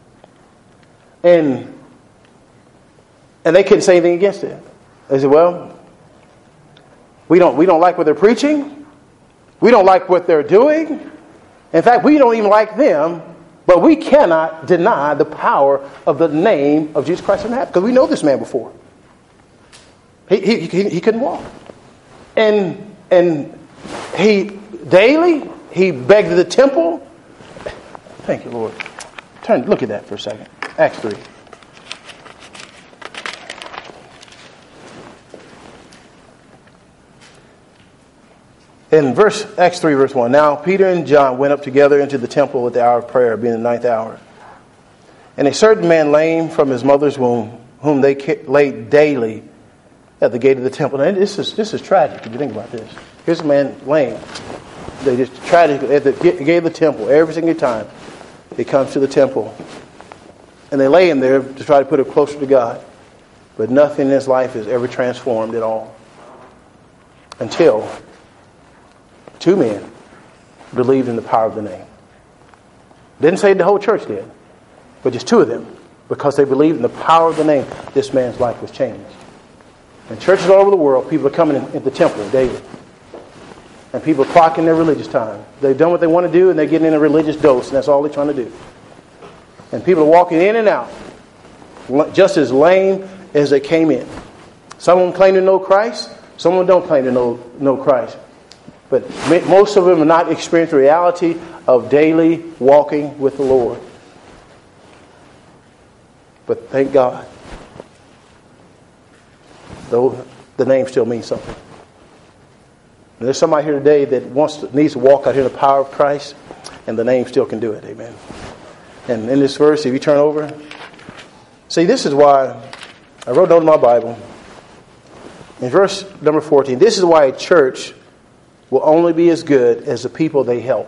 And they couldn't say anything against it. They said, well, we don't like what they're preaching. We don't like what they're doing. In fact, we don't even like them, but we cannot deny the power of the name of Jesus Christ of Nazareth, because we know this man before. He couldn't walk. And he begged at the temple. Thank you, Lord. Look at that for a second. Acts 3. In Acts 3, verse 1, now Peter and John went up together into the temple at the hour of prayer, being the 9th hour. And a certain man lame from his mother's womb, whom they laid daily at the gate of the temple. And this is tragic if you think about this. Here's a man lame. They just tragic at the gate of the temple every single time he comes to the temple. And they lay him there to try to put him closer to God. But nothing in his life is ever transformed at all. Until 2 men believed in the power of the name. Didn't say the whole church did, but just 2 of them. Because they believed in the power of the name, this man's life was changed. And churches all over the world, people are coming in the temple daily. And people are clocking their religious time. They've done what they want to do, and they're getting in a religious dose, and that's all they're trying to do. And people are walking in and out, just as lame as they came in. Some of them claim to know Christ, some of them don't claim to know Christ. But most of them have not experienced the reality of daily walking with the Lord. But thank God, though the name still means something. And there's somebody here today that needs to walk out here in the power of Christ, and the name still can do it. Amen. And in this verse, if you turn over, see, this is why I wrote down in my Bible. In verse number 14, this is why a church will only be as good as the people they help.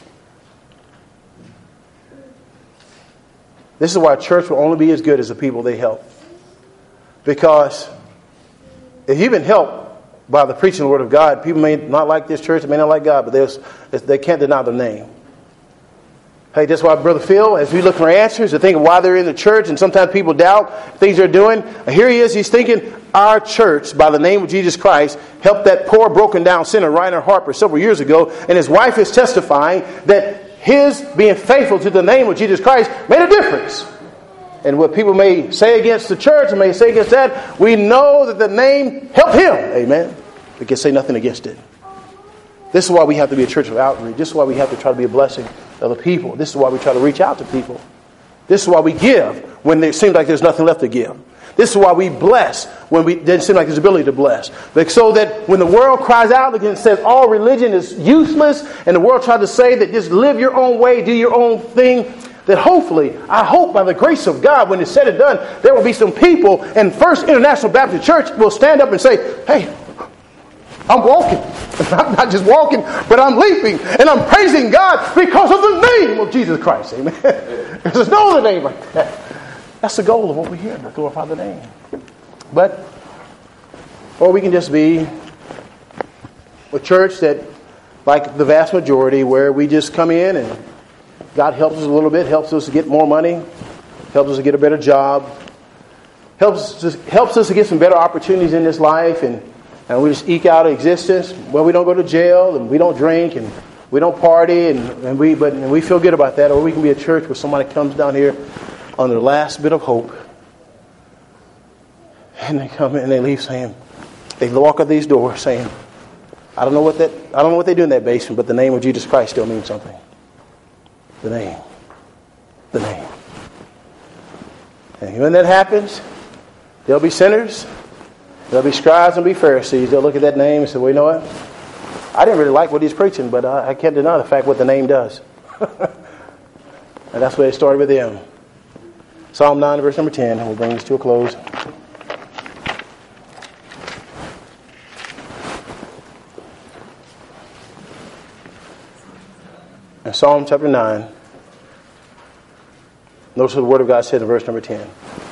This is why a church will only be as good as the people they help. Because if you've been helped, by the preaching of the Word of God. People may not like this church, they may not like God, but they can't deny the name. Hey, that's why Brother Phil, as we look for answers, to think of why they're in the church, and sometimes people doubt things they're doing. Here he is, he's thinking, our church, by the name of Jesus Christ, helped that poor, broken down sinner, Reinhard Harper, several years ago, and his wife is testifying that his being faithful to the name of Jesus Christ made a difference. And what people may say against the church and may say against that, we know that the name helped him. Amen. We can say nothing against it. This is why we have to be a church of outreach. This is why we have to try to be a blessing to other people. This is why we try to reach out to people. This is why we give when it seems like there's nothing left to give. This is why we bless when it doesn't seem like there's ability to bless. But so that when the world cries out and says all religion is useless, and the world tries to say that just live your own way, do your own thing, that hopefully, I hope by the grace of God, when it's said and done, there will be some people, and First International Baptist Church will stand up and say, hey, I'm walking. I'm not just walking, but I'm leaping, and I'm praising God because of the name of Jesus Christ. Amen. There's no other name like that. That's the goal of what we're here, to glorify the name. But, or we can just be a church that, like the vast majority, where we just come in and God helps us a little bit, helps us to get more money, helps us to get a better job, helps us to get some better opportunities in this life, and we just eke out existence. Well, we don't go to jail, and we don't drink, and we don't party, and we feel good about that. Or we can be a church where somebody comes down here on their last bit of hope, and they come in and they leave saying, they walk out these doors saying, I don't know what they do in that basement, but the name of Jesus Christ still means something. The name. The name. And when that happens, there'll be sinners, there'll be scribes and be Pharisees. They'll look at that name and say, well, you know what? I didn't really like what he's preaching, but I can't deny the fact what the name does. And that's where it started with them. Psalm 9, verse number 10, and we'll bring this to a close. In Psalm chapter 9, notice what the Word of God said in verse number 10.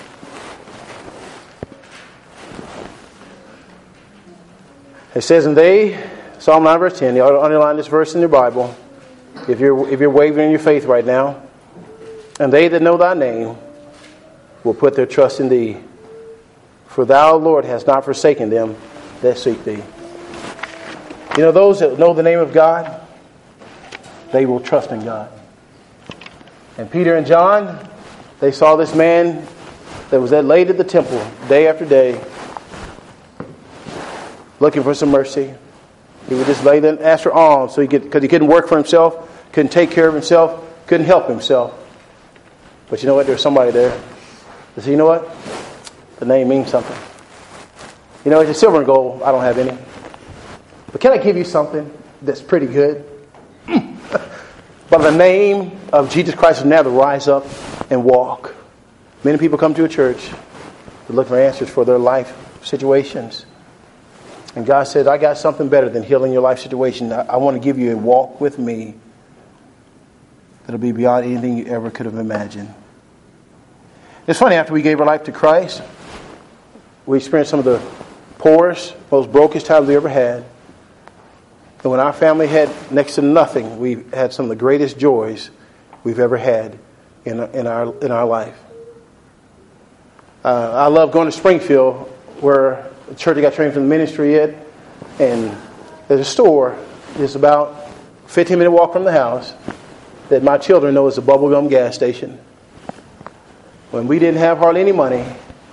It says, and they, Psalm 9, verse 10, you ought to underline this verse in your Bible, if you're wavering in your faith right now. And they that know thy name will put their trust in thee. For thou, Lord, hast not forsaken them that seek thee. You know, those that know the name of God, they will trust in God. And Peter and John, they saw this man that was late at the temple day after day, looking for some mercy. He would just lay there and ask for alms, because he couldn't work for himself, couldn't take care of himself, couldn't help himself. But you know what? There's somebody there. They say, you know what? The name means something. You know, it's a silver and gold. I don't have any. But can I give you something that's pretty good? By the name of Jesus Christ, now to rise up and walk. Many people come to a church to look for answers for their life situations. And God said, I got something better than healing your life situation. I want to give you a walk with me that'll be beyond anything you ever could have imagined. It's funny, after we gave our life to Christ, we experienced some of the poorest, most brokest times we ever had. And when our family had next to nothing, we had some of the greatest joys we've ever had in our life. I love going to Springfield, where the church I got trained from the ministry at, and there's a store that's about a 15-minute walk from the house that my children know is a bubblegum gas station. When we didn't have hardly any money,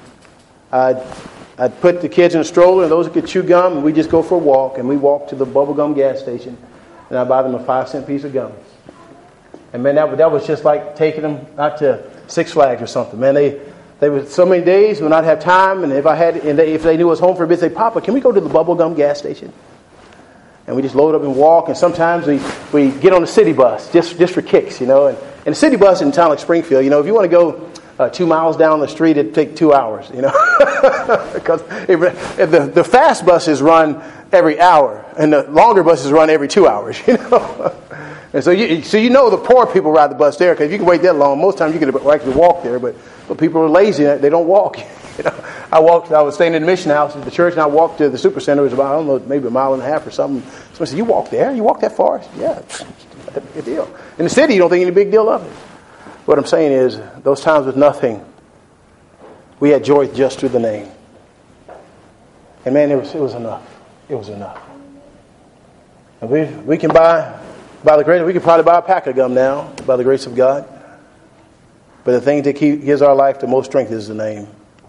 I'd put the kids in a stroller, and those that could chew gum, and we'd just go for a walk, and we walked to the bubblegum gas station, and I'd buy them a 5-cent piece of gum. And man, that was just like taking them out to Six Flags or something. Man, they were so many days when I'd have time, and if they knew I was home for a bit, they'd say, Papa, can we go to the bubblegum gas station? And we just load up and walk, and sometimes we get on the city bus just for kicks, you know. And the city bus in a town like Springfield, you know, if you want to go 2 miles down the street, it'd take 2 hours, you know. Because if the fast buses run every hour, and the longer buses run every 2 hours, you know. And so you know the poor people ride the bus there, because if you can wait that long, most times you can actually walk there, but people are lazy, they don't walk. I was staying in the mission house at the church, and I walked to the super center. It was about, I don't know, maybe a mile and a half or something. Somebody said, "You walk there? You walk that far?" I said, "Yeah, it's not that big a deal." In the city, you don't think any big deal of it. What I'm saying is, those times with nothing, we had joy just through the name. And man, it was enough. It was enough. And we can by the grace, we can probably buy a pack of gum now, by the grace of God. But the thing that gives our life the most strength is the name.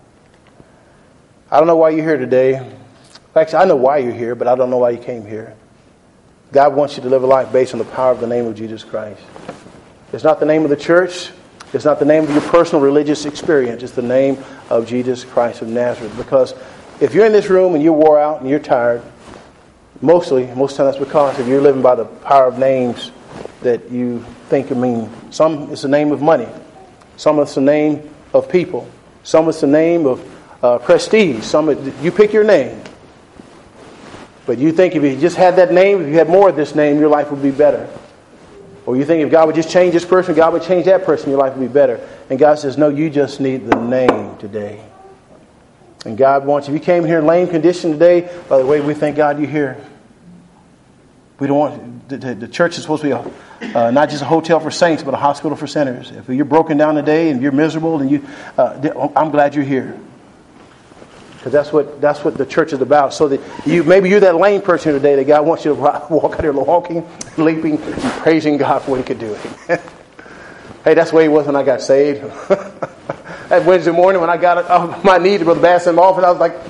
I don't know why you're here today. Actually, I know why you're here, but I don't know why you came here. God wants you to live a life based on the power of the name of Jesus Christ. It's not the name of the church. It's not the name of your personal religious experience. It's the name of Jesus Christ of Nazareth. Because if you're in this room and you're wore out and you're tired, most times that's because if you're living by the power of names that you think mean. Some it's the name of money. Some it's the name of people. Some it's the name of prestige. You pick your name. But you think if you just had that name, if you had more of this name, your life would be better. Or you think if God would just change this person, God would change that person, your life would be better. And God says, no, you just need the name today. And God wants you. If you came here in lame condition today, by the way, we thank God you're here. We don't want the church is supposed to be not just a hotel for saints, but a hospital for sinners. If you're broken down today and you're miserable, and I'm glad you're here, because that's what the church is about. So that maybe you're that lame person today that God wants you to walk out here walking, leaping, and praising God for what He could do. Hey, that's the way it was when I got saved. That Wednesday morning when I got off my knee to Brother Bass in the office, I was like,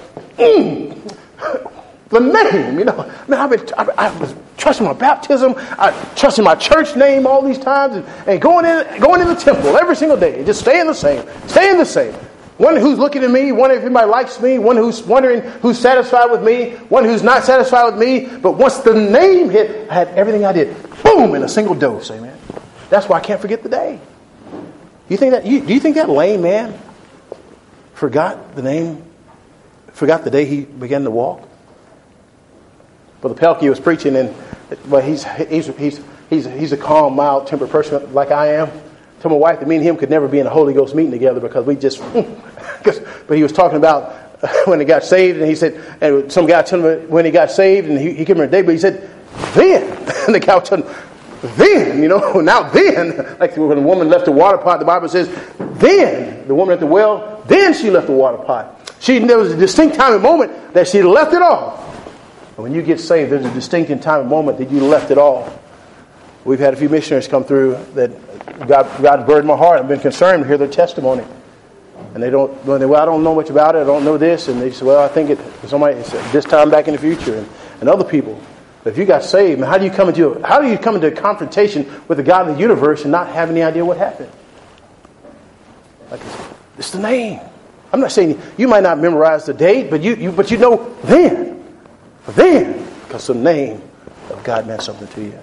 the name, I was trusting my baptism, I trusted my church name all these times, and going in the temple every single day, just staying the same. One who's looking at me, one if anybody likes me, one who's wondering who's satisfied with me, one who's not satisfied with me. But once the name hit, I had everything I did, boom, in a single dose. Amen. That's why I can't forget the day. Do you think that lame man forgot the name? Forgot the day he began to walk? Brother Pelkey was preaching, and he's a calm, mild-tempered person like I am. I told my wife that me and him could never be in a Holy Ghost meeting together because we just. But he was talking about when he got saved, and he said, and some guy told him when he got saved, and he came here today, but he said, then, and the guy told him, then, now then, like when a woman left the water pot, the Bible says, then, the woman at the well, then she left the water pot. There was a distinct time and moment that she left it all. And when you get saved, there's a distinct time and moment that you left it all. We've had a few missionaries come through that God burdened my heart. I've been concerned to hear their testimony. And they don't, well, I don't know much about it. I don't know this. And they say, well, I think it's this time back in the future. And other people. But if you got saved, man, how do you come into a confrontation with the God of the universe and not have any idea what happened? Like it's the name. I'm not saying you might not memorize the date, but you know then, because the name of God meant something to you.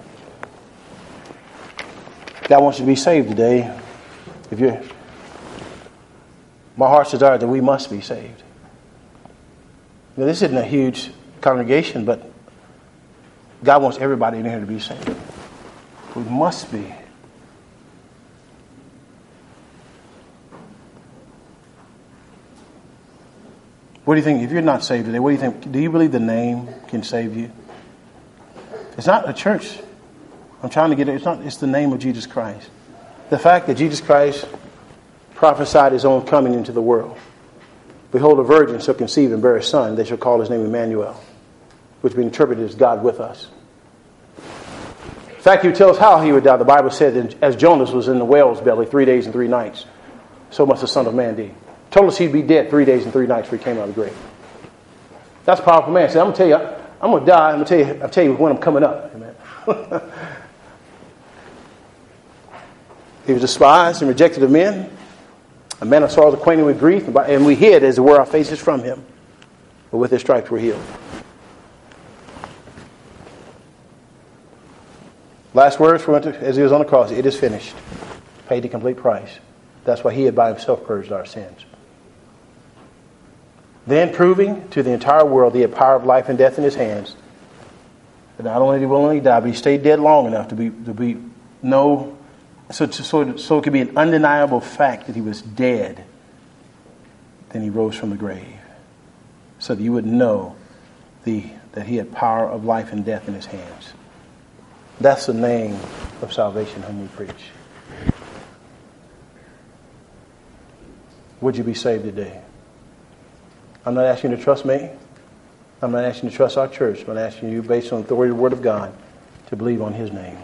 God wants you to be saved today. My heart's desire that we must be saved. Now, this isn't a huge congregation, but God wants everybody in here to be saved. We must be. What do you think? If you're not saved today, what do you think? Do you believe the name can save you? It's not a church. I'm trying to get it. It's the name of Jesus Christ. The fact that Jesus Christ prophesied His own coming into the world. Behold, a virgin shall conceive and bear a son. They shall call His name Emmanuel, which being interpreted as God with us. In fact, He would tell us how He would die. The Bible said that as Jonas was in the whale's belly 3 days and 3 nights, so must the Son of Man be. Told us He'd be dead 3 days and 3 nights before He came out of the grave. That's a powerful man. See, I'm going to tell you, I'm going to die. I'll tell you when I'm coming up. Amen. He was despised and rejected of men, a man of sorrows, acquainted with grief, and we hid, as it were, our faces from Him. But with His stripes we're healed. Last words as He was on the cross: it is finished. Paid the complete price. That's why He had by Himself purged our sins. Then proving to the entire world He had power of life and death in His hands. But not only did He willingly die, but He stayed dead long enough so it could be an undeniable fact that He was dead. then he rose from the grave, so that you would know that he had power of life and death in his hands. That's the name of salvation whom we preach. Would you be saved today? I'm not asking you to trust me. I'm not asking you to trust our church. I'm asking you, based on the authority of the Word of God, to believe on his name.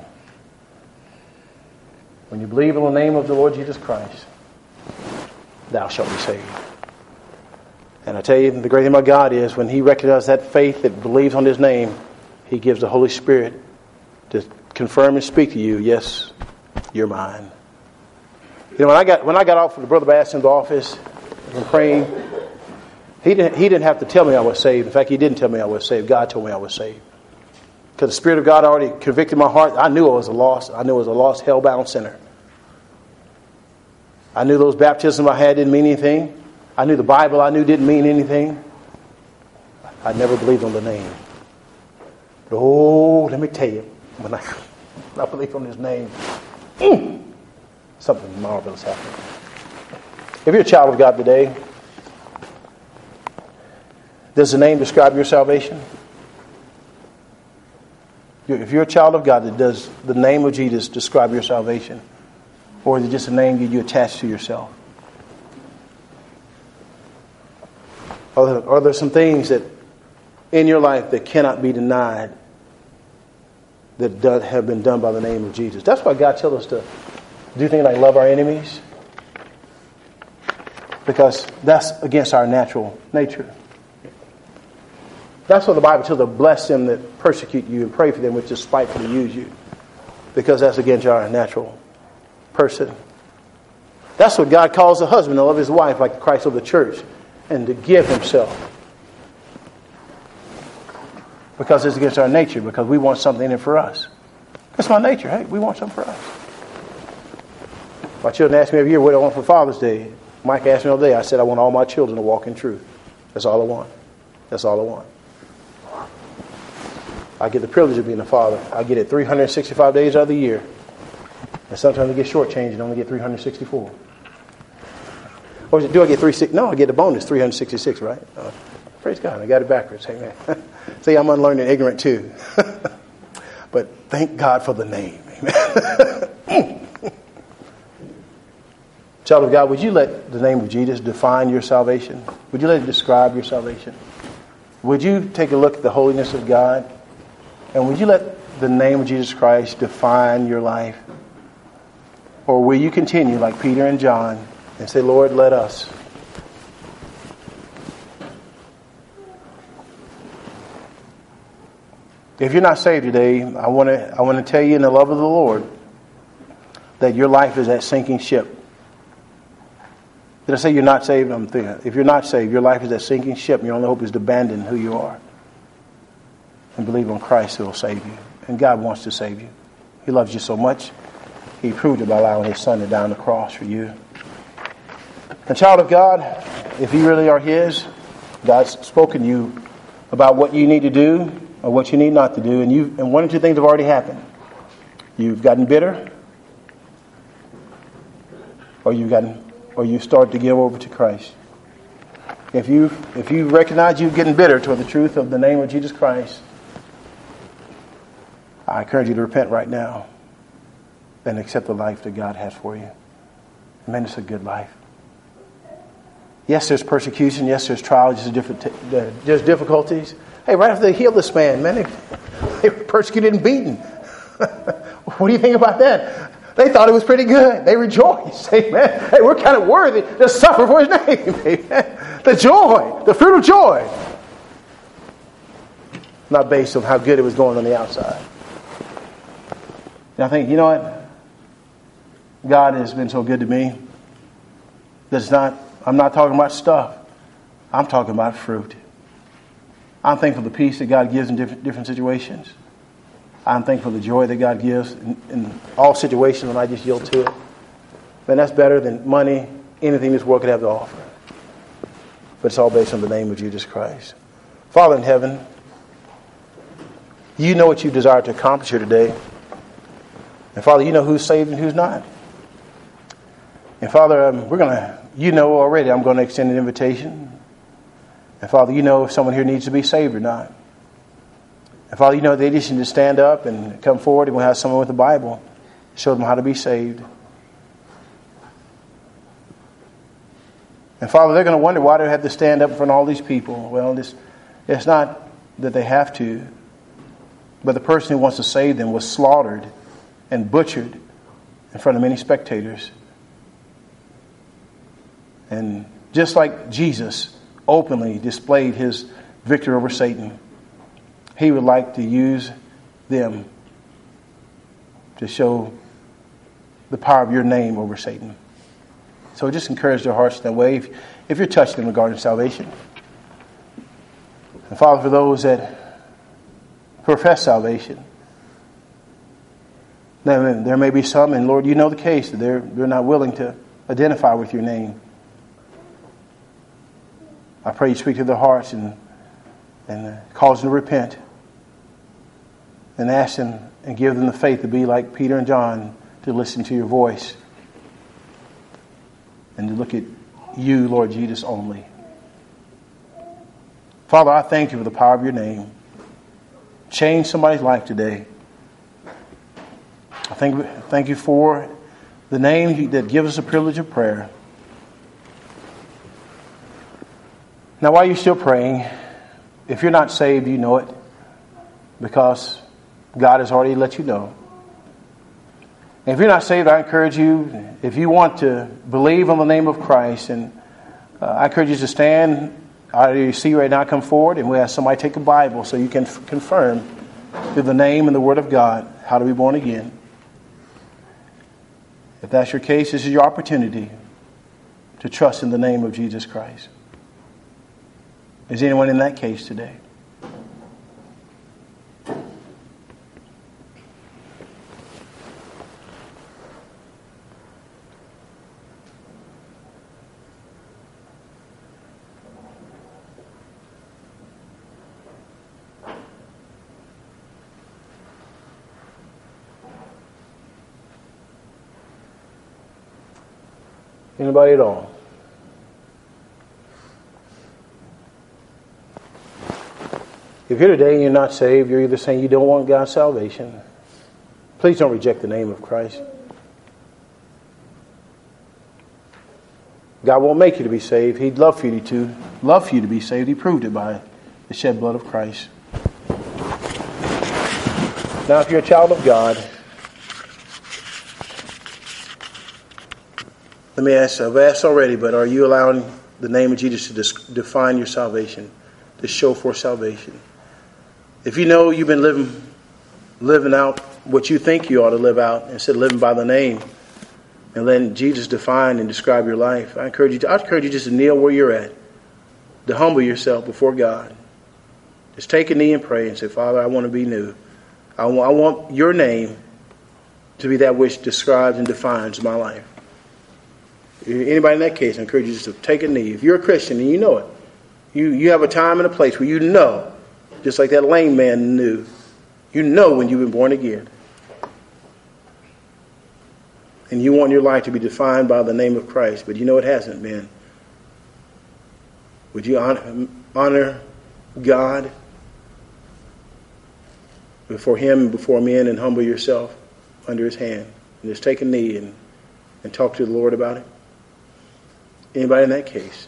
When you believe in the name of the Lord Jesus Christ, thou shalt be saved. And I tell you, the great thing about God is when he recognizes that faith that believes on his name, he gives the Holy Spirit to confirm and speak to you, yes, you're mine. You know, when I got off of the Brother Bastion's office from praying, he didn't have to tell me I was saved. In fact, he didn't tell me I was saved. God told me I was saved. Because the Spirit of God already convicted my heart. I knew I was a lost, hell-bound sinner. I knew those baptisms I had didn't mean anything. I knew the Bible I knew didn't mean anything. I never believed on the name. But let me tell you, when I believe on his name, something marvelous happened. If you're a child of God today, does the name describe your salvation? If you're a child of God, does the name of Jesus describe your salvation? Or is it just a name that you attach to yourself? Are there some things that in your life that cannot be denied that have been done by the name of Jesus? That's why God tells us to do things like love our enemies. Because that's against our natural nature. That's what the Bible tells us, to bless them that persecute you and pray for them which despitefully use you. Because that's against our natural person. That's what God calls a husband to love his wife like Christ loved the church and to give himself. Because it's against our nature, because we want something in it for us. That's my nature. Hey, we want something for us. My children ask me every year what I want for Father's Day. Mike asked me the other day. I said I want all my children to walk in truth. That's all I want. That's all I want. I get the privilege of being a father. I get it 365 days out of the year. And sometimes I get shortchanged and only get 364. Or do I get 360? No, I get the bonus, 366, right? Praise God, I got it backwards. Amen. See, I'm unlearned and ignorant too. But thank God for the name. Amen. Child of God, would you let the name of Jesus define your salvation? Would you let it describe your salvation? Would you take a look at the holiness of God? And would you let the name of Jesus Christ define your life? Or will you continue like Peter and John and say, Lord, let us. If you're not saved today, I want to tell you in the love of the Lord that your life is that sinking ship. Did I say you're not saved? I'm thinking, if you're not saved, your life is that sinking ship and your only hope is to abandon who you are and believe on Christ who will save you. And God wants to save you. He loves you so much. He proved it by allowing his son to die on the cross for you. And child of God, if you really are his, God's spoken to you about what you need to do or what you need not to do. And one or two things have already happened. You've gotten bitter, or you start to give over to Christ. If you recognize you're getting bitter toward the truth of the name of Jesus Christ, I encourage you to repent right now and accept the life that God has for you. Man, it's a good life. Yes, there's persecution. Yes, there's trials. There's difficulties. Hey, right after they healed this man, man, they were persecuted and beaten. What do you think about that? They thought it was pretty good. They rejoiced. Amen. Hey, we're kind of worthy to suffer for his name. Amen. The joy, the fruit of joy. Not based on how good it was going on the outside. And I think, you know what? God has been so good to me. I'm not talking about stuff. I'm talking about fruit. I'm thankful for the peace that God gives in different situations. I'm thankful for the joy that God gives in all situations when I just yield to it. Man, that's better than money, anything this world could have to offer. But it's all based on the name of Jesus Christ. Father in heaven, you know what you desire to accomplish here today. And Father, you know who's saved and who's not. And Father, we're going to you know already I'm going to extend an invitation. And Father, you know if someone here needs to be saved or not. And Father, you know they just need to stand up and come forward, and we'll have someone with the Bible show them how to be saved. And Father, they're going to wonder why they have to stand up in front of all these people. Well, it's not that they have to, but the person who wants to save them was slaughtered and butchered in front of many spectators. And just like Jesus openly displayed his victory over Satan, he would like to use them to show the power of your name over Satan. So just encourage their hearts in that way if you're touched them regarding salvation. And Father, for those that profess salvation, there may be some, and Lord, you know the case, that they're not willing to identify with your name. I pray you speak to their hearts and cause them to repent and ask them and give them the faith to be like Peter and John, to listen to your voice and to look at you, Lord Jesus, only. Father, I thank you for the power of your name. Change somebody's life today. I thank you for the name that gives us the privilege of prayer. Now, while you're still praying, if you're not saved, you know it, because God has already let you know. And if you're not saved, I encourage you, if you want to believe on the name of Christ, and I encourage you to stand. You see right now, come forward, and we'll have somebody take a Bible so you can confirm through the name and the Word of God how to be born again. If that's your case, this is your opportunity to trust in the name of Jesus Christ. Is anyone in that case today? Anybody at all? If you're today and you're not saved, you're either saying you don't want God's salvation. Please don't reject the name of Christ. God won't make you to be saved. He'd love for you to be saved. He proved it by the shed blood of Christ. Now, if you're a child of God, let me ask, I've asked already, but are you allowing the name of Jesus to define your salvation, to show for salvation? If you know you've been living out what you think you ought to live out instead of living by the name and letting Jesus define and describe your life, I encourage you just to kneel where you're at, to humble yourself before God. Just take a knee and pray and say, Father, I want to be new. I want your name to be that which describes and defines my life. Anybody in that case, I encourage you just to take a knee. If you're a Christian and you know it, you have a time and a place where you know, just like that lame man knew, you know when you've been born again. And you want your life to be defined by the name of Christ, but you know it hasn't been. Would you honor God before Him and before men and humble yourself under His hand? And just take a knee and talk to the Lord about it? Anybody in that case?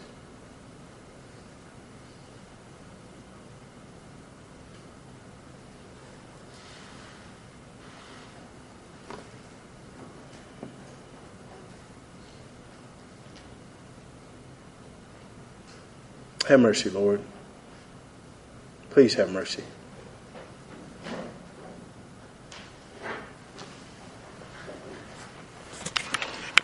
Have mercy, Lord. Please have mercy.